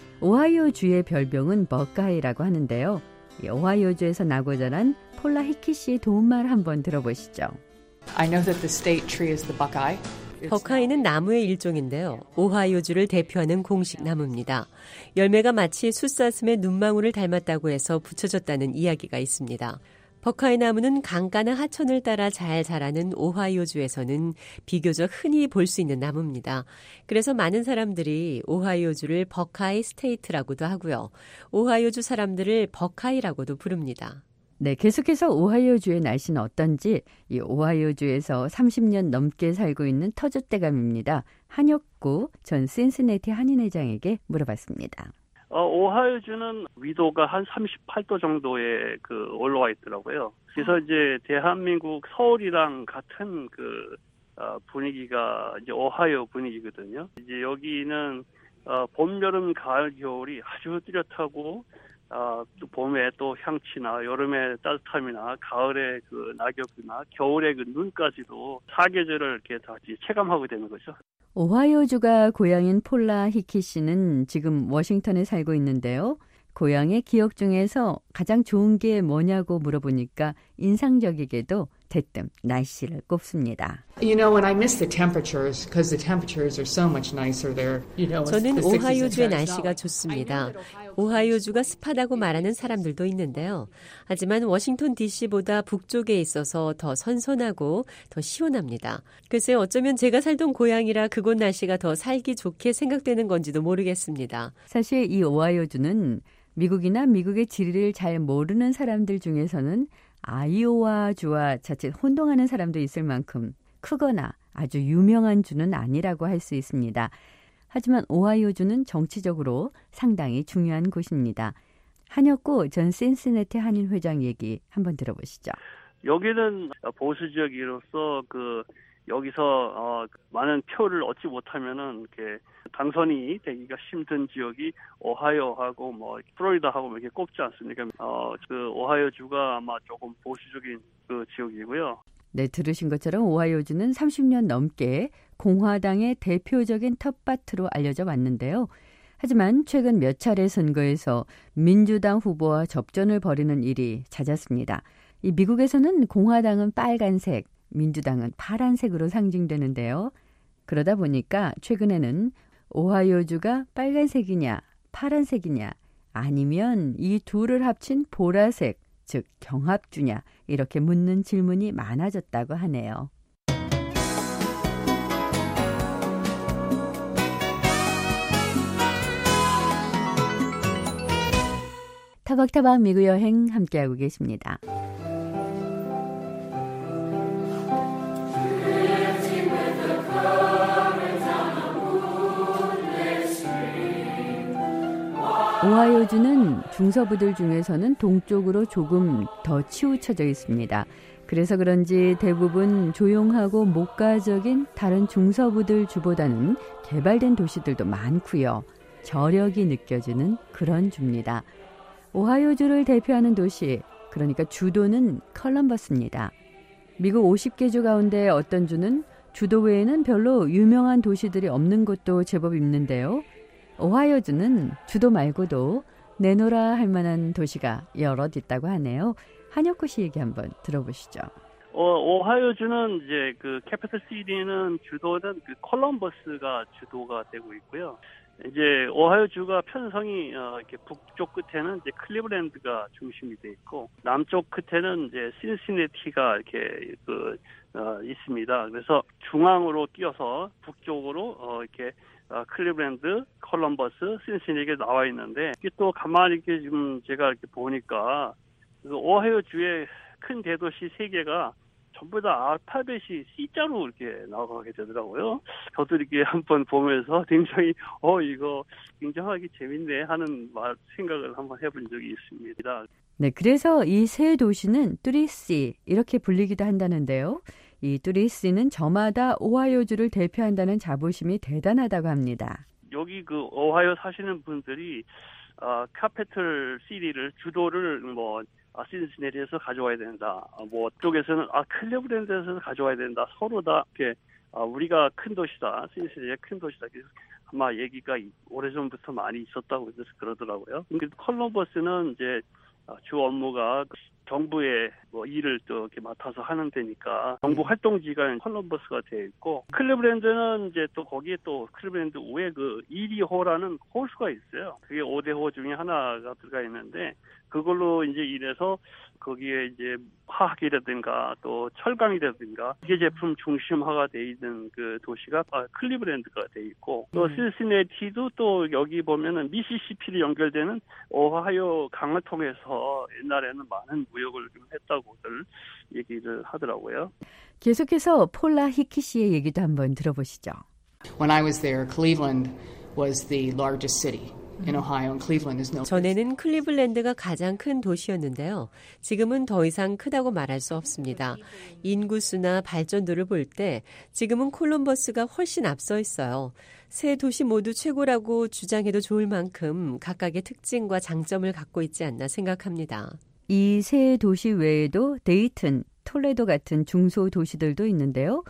오하이오주의 별명은 버카이라고 하는데요. 오하이오주에서 나고 자란 폴라 히키 씨의 도움말 한번 들어보시죠. I know that the state tree is the buckeye. 버카이는 나무의 일종인데요. 오하이오주를 대표하는 공식 나무입니다. 열매가 마치 숫사슴의 눈망울을 닮았다고 해서 붙여졌다는 이야기가 있습니다. 버카이 나무는 강가나 하천을 따라 잘 자라는 오하이오주에서는 비교적 흔히 볼 수 있는 나무입니다. 그래서 많은 사람들이 오하이오주를 버카이 스테이트라고도 하고요. 오하이오주 사람들을 버카이라고도 부릅니다. 네, 계속해서 오하이오주의 날씨는 어떤지 이 오하이오주에서 삼십 년 넘게 살고 있는 터줏대감입니다. 한혁구 전 신시내티 한인회장에게 물어봤습니다. 어, 오하이오주는 위도가 한 삼십팔 도 정도에 그 올라와 있더라고요. 그래서 이제 대한민국 서울이랑 같은 그 어, 분위기가 이제 오하이오 분위기거든요. 이제 여기는 어, 봄, 여름, 가을, 겨울이 아주 뚜렷하고 어, 또 봄에 또 향취나 여름에 따뜻함이나 가을에 그 낙엽이나 겨울에 그 눈까지도 사계절을 이렇게 다 체감하게 되는 거죠. 오하이오주가 고향인 폴라 히키 씨는 지금 워싱턴에 살고 있는데요. 고향의 기억 중에서 가장 좋은 게 뭐냐고 물어보니까 인상적이게도 대뜸 날씨를 꼽습니다. You know, and I miss the temperatures because the temperatures are so much nicer there. You know, 저는 오하이오주의 날씨가 좋습니다. 오하이오주가 습하다고 말하는 사람들도 있는데요. 하지만 워싱턴 디씨보다 북쪽에 있어서 더 선선하고 더 시원합니다. 글쎄 어쩌면 제가 살던 고향이라 그곳 날씨가 더 살기 좋게 생각되는 건지도 모르겠습니다. 사실 이 오하이오주는 미국이나 미국의 지리를 잘 모르는 사람들 중에서는 아이오와주와 자칫 혼동하는 사람도 있을 만큼 크거나 아주 유명한 주는 아니라고 할 수 있습니다. 하지만 오하이오주는 정치적으로 상당히 중요한 곳입니다. 한혁구 전 신시내티 한인 회장 얘기 한번 들어보시죠. 여기는 보수 지역으로서 그 여기서 어, 많은 표를 얻지 못하면은 이렇게 당선이 되기가 힘든 지역이 오하이오하고 뭐 플로리다하고 이렇게 꼽지 않습니까? 어, 그 오하이오주가 아마 조금 보수적인 그 지역이고요. 네, 들으신 것처럼 오하이오주는 삼십 년 넘게 공화당의 대표적인 텃밭으로 알려져 왔는데요. 하지만 최근 몇 차례 선거에서 민주당 후보와 접전을 벌이는 일이 잦았습니다. 이 미국에서는 공화당은 빨간색, 민주당은 파란색으로 상징되는데요. 그러다 보니까 최근에는 오하이오주가 빨간색이냐 파란색이냐 아니면 이 둘을 합친 보라색, 즉 경합주냐 이렇게 묻는 질문이 많아졌다고 하네요. 타박타박 미국 여행 함께하고 계십니다. 오하이오주는 중서부들 중에서는 동쪽으로 조금 더 치우쳐져 있습니다. 그래서 그런지 대부분 조용하고 목가적인 다른 중서부들 주보다는 개발된 도시들도 많고요. 저력이 느껴지는 그런 주입니다. 오하이오주를 대표하는 도시, 그러니까 주도는 컬럼버스입니다. 미국 오십 개 주 가운데 어떤 주는 주도 외에는 별로 유명한 도시들이 없는 곳도 제법 있는데요. 오하이오주는 주도 말고도 내노라 할 만한 도시가 여럿 있다고 하네요. 한혁구 씨 얘기 한번 들어보시죠. 어, 오하이오주는 이제 그 캐피털 시티는 주도는 그 콜럼버스가 주도가 되고 있고요. 이제 오하이오주가 편성이 어, 이렇게 북쪽 끝에는 이제 클리브랜드가 중심이 돼 있고 남쪽 끝에는 이제 신시내티가 이렇게 그 어, 있습니다. 그래서 중앙으로 뛰어서 북쪽으로 어, 이렇게 어, 클리브랜드, 콜럼버스, 신시내티가 나와 있는데 이게 또 가만히 이렇게 지금 제가 이렇게 보니까 그 오하이오주의 큰 대도시 세 개가 전부 다 알파벳이 C자로 이렇게 나가게 되더라고요. 저도 이렇게 한번 보면서 굉장히 어 이거 굉장하게 재밌네 하는 말 생각을 한번 해본 적이 있습니다. 네, 그래서 이 세 도시는 쓰리 씨 이렇게 불리기도 한다는데요. 이 쓰리 씨는 저마다 오하이오주를 대표한다는 자부심이 대단하다고 합니다. 여기 그 오하이오 사시는 분들이 어, 캐피털 시티를 주도를 뭐 아, 신시내티에서 가져와야 된다. 아, 뭐 쪽에서는 아 클리브랜드에서 가져와야 된다. 서로 다 이렇게 아, 우리가 큰 도시다. 신시내티가 큰 도시다. 그래서 아마 얘기가 오래전부터 많이 있었다고 그래서 그러더라고요. 근데 콜럼버스는 이제 주 업무가 정부의 뭐 일을 또 이렇게 맡아서 하는 데니까 정부 활동지가 콜럼버스가 되어 있고 클리브랜드는 이제 또 거기에 또 클리브랜드 위에 그 이리호라는 호수가 있어요. 그게 오 대 호 중에 하나가 들어가 있는데 그걸로 이제 인해서 거기에 이제 화학이라든가 또 철강이라든가 기계 제품 중심화가 돼 있는 그 도시가 클리브랜드가 돼 있고 또 신시내티도 또 여기 보면은 미시시피를 연결되는 오하이오 강을 통해서 옛날에는 많은 무역을 좀 했다고들 얘기를 하더라고요. 계속해서 폴라 히키 씨의 얘기도 한번 들어보시죠. When I was there, Cleveland was the largest city. In Ohio, and Cleveland is no. 전에는 클리블랜드가 가장 큰 도시였는데요. 지금은 더 이상 크다고 말할 수 없습니다. 인구수나 발전도를 볼 때 지금은 콜럼버스가 훨씬 앞서 있어요. 세 도시 모두 최고라고 주장해도 좋을 만큼 각각의 특징과 장점을 갖고 있지 않나 생각합니다. 이 세 도시 외에도 데이튼, 톨레도 같은 중소 도시들도 있는데요.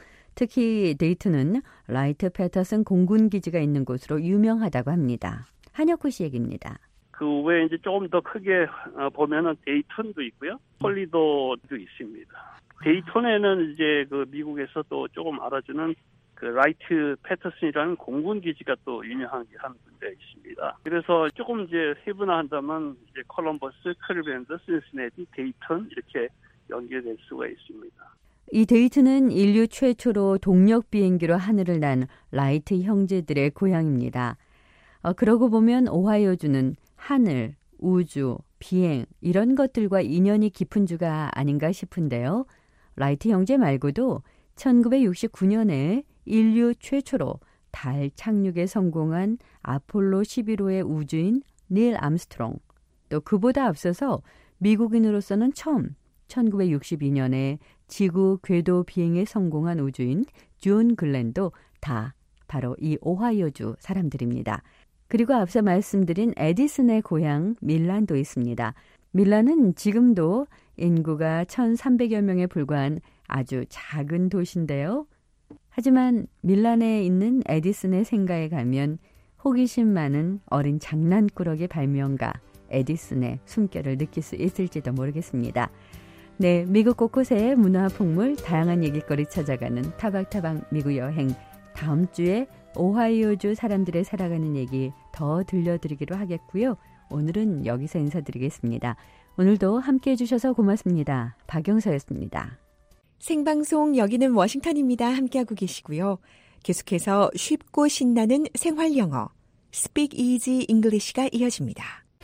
특히 데이튼은 라이트 패터슨 공군 기지가 있는 곳으로 유명하다고 합니다. 한혁구 씨 얘기입니다. 그 외에 이제 조금 더 크게 보면은 데이턴도 있고요. 톨리도도 있습니다. 데이턴에는 이제 그 미국에서 또 조금 알아주는 그 라이트 패터슨이라는 공군 기지가 또 유명한 한 군데 있습니다. 그래서 조금 이제 세분화한다면 이제 콜럼버스, 클리블랜드, 신시내티, 데이턴 이렇게 연결될 수가 있습니다. 이 데이튼은 인류 최초로 동력 비행기로 하늘을 난 라이트 형제들의 고향입니다. 어, 그러고 보면 오하이오주는 하늘, 우주, 비행 이런 것들과 인연이 깊은 주가 아닌가 싶은데요. 라이트 형제 말고도 천구백육십구 년에 인류 최초로 달 착륙에 성공한 아폴로 십일 호의 우주인 닐 암스트롱, 또 그보다 앞서서 미국인으로서는 처음 천구백육십이 년에 지구 궤도 비행에 성공한 우주인 존 글렌도 다 바로 이 오하이오주 사람들입니다. 그리고 앞서 말씀드린 에디슨의 고향 밀란도 있습니다. 밀란은 지금도 인구가 천삼백여 명에 불과한 아주 작은 도시인데요. 하지만 밀란에 있는 에디슨의 생가에 가면 호기심 많은 어린 장난꾸러기 발명가 에디슨의 숨결을 느낄 수 있을지도 모르겠습니다. 네, 미국 곳곳의 문화 풍물, 다양한 얘기거리 찾아가는 타박타박 미국 여행. 다음 주에 오하이오주 사람들의 살아가는 얘기 더 들려드리기로 하겠고요. 오늘은 여기서 인사드리겠습니다. 오늘도 함께해 주셔서 고맙습니다. 박영서였습니다. 생방송 여기는 워싱턴입니다. 함께하고 계시고요. 계속해서 쉽고 신나는 생활 영어 Speak Easy English가 이어집니다.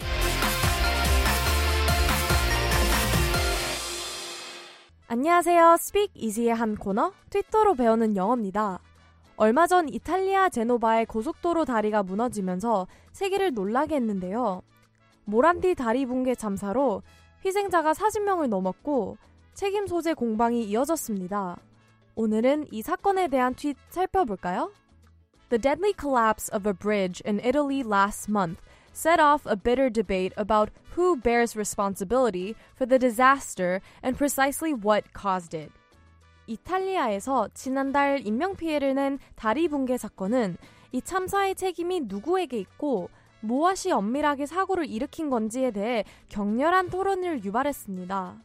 안녕하세요. Speak Easy의 한 코너 트위터로 배우는 영어입니다. 얼마 전 이탈리아 제노바의 고속도로 다리가 무너지면서 세계를 놀라게 했는데요. 모란디 다리 붕괴 참사로 희생자가 사십 명을 넘었고 책임 소재 공방이 이어졌습니다. 오늘은 이 사건에 대한 트윗 살펴볼까요? The deadly collapse of a bridge in Italy last month set off a bitter debate about who bears responsibility for the disaster and precisely what caused it. 이탈리아에서 지난달 인명피해를 낸 다리 붕괴 사건은 이 참사의 책임이 누구에게 있고 무엇이 엄밀하게 사고를 일으킨 건지에 대해 격렬한 토론을 유발했습니다.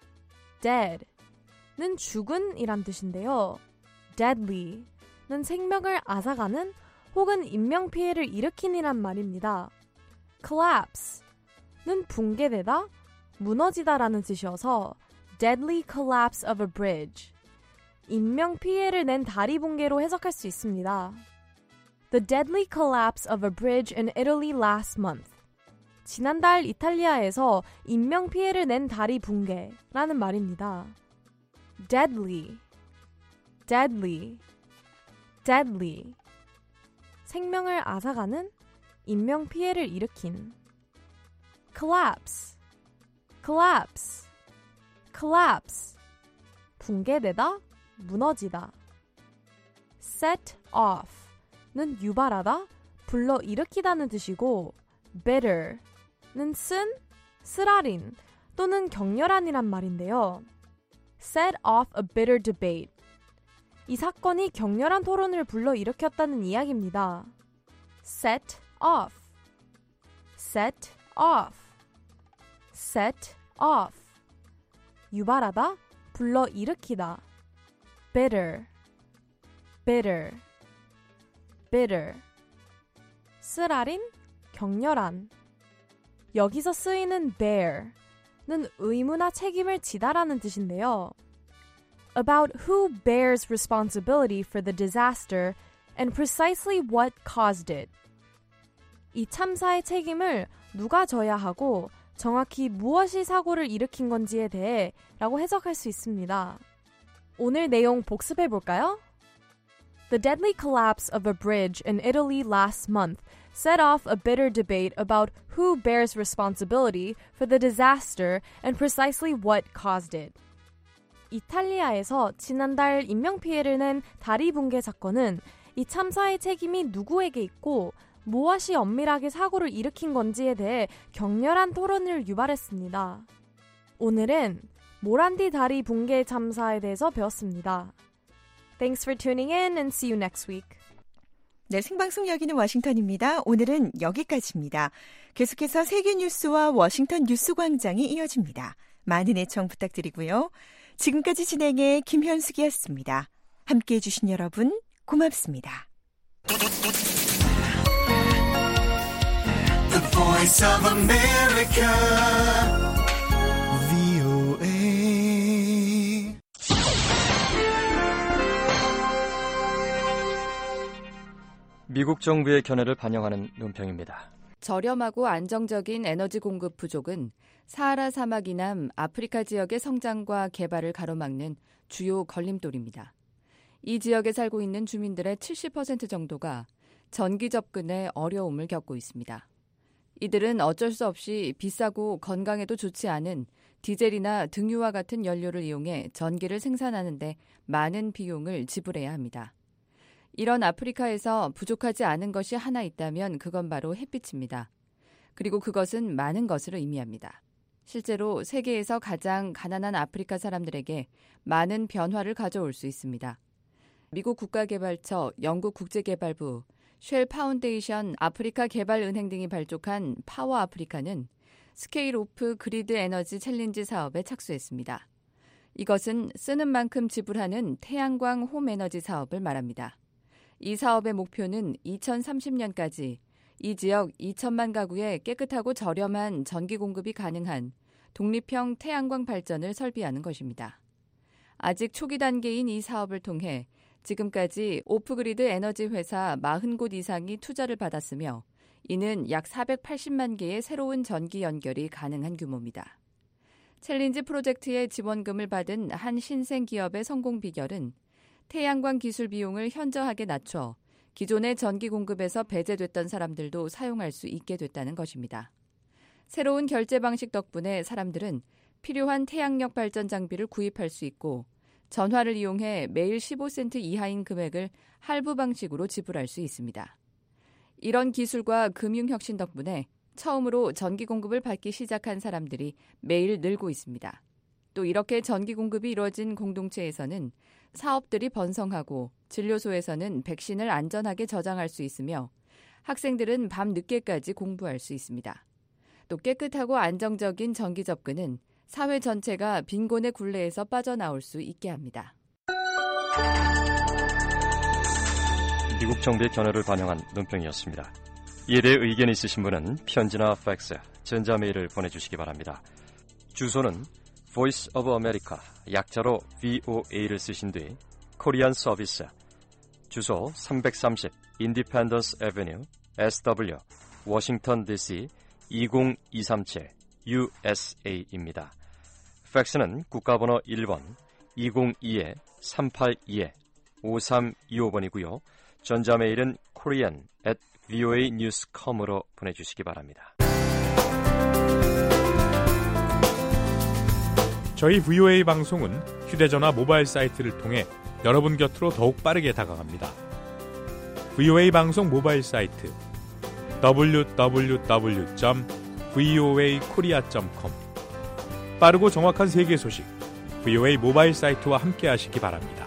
dead는 죽은 이란 뜻인데요. deadly는 생명을 앗아가는 혹은 인명피해를 일으킨 이란 말입니다. collapse는 붕괴되다, 무너지다라는 뜻이어서 deadly collapse of a bridge, 인명피해를 낸 다리 붕괴로 해석할 수 있습니다. The deadly collapse of a bridge in Italy last month. 지난달 이탈리아에서 인명피해를 낸 다리 붕괴라는 말입니다. deadly, deadly, deadly. 생명을 앗아가는, 인명피해를 일으킨. collapse, collapse, collapse. 붕괴되다, 무너지다. set off는 유발하다, 불러일으키다는 뜻이고 bitter는 쓴, 쓰라린 또는 격렬한이란 말인데요. set off a bitter debate. 이 사건이 격렬한 토론을 불러일으켰다는 이야기입니다. set off, set off, set off. 유발하다, 불러일으키다. bitter, bitter, bitter. 쓰라린, 격렬한. 여기서 쓰이는 bear는 의무나 책임을 지다라는 뜻인데요. About who bears responsibility for the disaster and precisely what caused it. 이 참사의 책임을 누가 져야 하고 정확히 무엇이 사고를 일으킨 건지에 대해 라고 해석할 수 있습니다. 오늘 내용 복습해 볼까요? The deadly collapse of a bridge in Italy last month set off a bitter debate about who bears responsibility for the disaster and precisely what caused it. 이탈리아에서 지난달 인명피해를 낸 다리 붕괴 사건은 이 참사의 책임이 누구에게 있고 무엇이 엄밀하게 사고를 일으킨 건지에 대해 격렬한 토론을 유발했습니다. 오늘은 모란디 다리 붕괴 참사에 대해서 배웠습니다. Thanks for tuning in and see you next week. 네, 생방송 여기는 워싱턴입니다. 오늘은 여기까지입니다. 계속해서 세계 뉴스와 워싱턴 뉴스광장이 이어집니다. 많은 애청 부탁드리고요. 지금까지 진행의 김현숙이었습니다. 함께해 주신 여러분 고맙습니다. The Voice of America, 브이오에이. 미국 정부의 견해를 반영하는 논평입니다. 저렴하고 안정적인 에너지 공급 부족은 사하라 사막 이남 아프리카 지역의 성장과 개발을 가로막는 주요 걸림돌입니다. 이 지역에 살고 있는 주민들의 칠십 퍼센트 정도가 전기 접근에 어려움을 겪고 있습니다. 이들은 어쩔 수 없이 비싸고 건강에도 좋지 않은 디젤이나 등유와 같은 연료를 이용해 전기를 생산하는 데 많은 비용을 지불해야 합니다. 이런 아프리카에서 부족하지 않은 것이 하나 있다면 그건 바로 햇빛입니다. 그리고 그것은 많은 것을 의미합니다. 실제로 세계에서 가장 가난한 아프리카 사람들에게 많은 변화를 가져올 수 있습니다. 미국 국가개발처, 영국 국제개발부, 쉘 파운데이션, 아프리카 개발은행 등이 발족한 파워 아프리카는 스케일 오프 그리드 에너지 챌린지 사업에 착수했습니다. 이것은 쓰는 만큼 지불하는 태양광 홈 에너지 사업을 말합니다. 이 사업의 목표는 이천삼십 년까지 이 지역 이천만 가구에 깨끗하고 저렴한 전기 공급이 가능한 독립형 태양광 발전을 설비하는 것입니다. 아직 초기 단계인 이 사업을 통해 지금까지 오프그리드 에너지 회사 사십 곳 이상이 투자를 받았으며 이는 약 사백팔십만 개의 새로운 전기 연결이 가능한 규모입니다. 챌린지 프로젝트의 지원금을 받은 한 신생 기업의 성공 비결은 태양광 기술 비용을 현저하게 낮춰 기존의 전기 공급에서 배제됐던 사람들도 사용할 수 있게 됐다는 것입니다. 새로운 결제 방식 덕분에 사람들은 필요한 태양력 발전 장비를 구입할 수 있고 전화를 이용해 매일 십오 센트 이하인 금액을 할부 방식으로 지불할 수 있습니다. 이런 기술과 금융혁신 덕분에 처음으로 전기 공급을 받기 시작한 사람들이 매일 늘고 있습니다. 또 이렇게 전기 공급이 이루어진 공동체에서는 사업들이 번성하고 진료소에서는 백신을 안전하게 저장할 수 있으며 학생들은 밤 늦게까지 공부할 수 있습니다. 또 깨끗하고 안정적인 전기 접근은 사회 전체가 빈곤의 굴레에서 빠져나올 수 있게 합니다. 미국 정부의 견해를 반영한 논평이었습니다. 이에 대해 의견 있으신 분은 편지나 팩스, 전자메일을 보내주시기 바랍니다. 주소는 Voice of America, 약자로 브이오에이를 쓰신 뒤 코리안 서비스, 주소 삼백삼십 Independence Avenue, 에스더블유, 워싱턴 디씨 이공이삼칠 유에스에이입니다. 팩스는 국가번호 일 번 이공이 삼팔이 오삼이오 번이고요. 전자메일은 korean at voanews dot com으로 보내주시기 바랍니다. 저희 브이오에이 방송은 휴대전화 모바일 사이트를 통해 여러분 곁으로 더욱 빠르게 다가갑니다. 브이오에이 방송 모바일 사이트 더블유 더블유 더블유 점 브이오에이 코리아 점 컴 빠르고 정확한 세계 소식 브이오에이 모바일 사이트와 함께 하시기 바랍니다.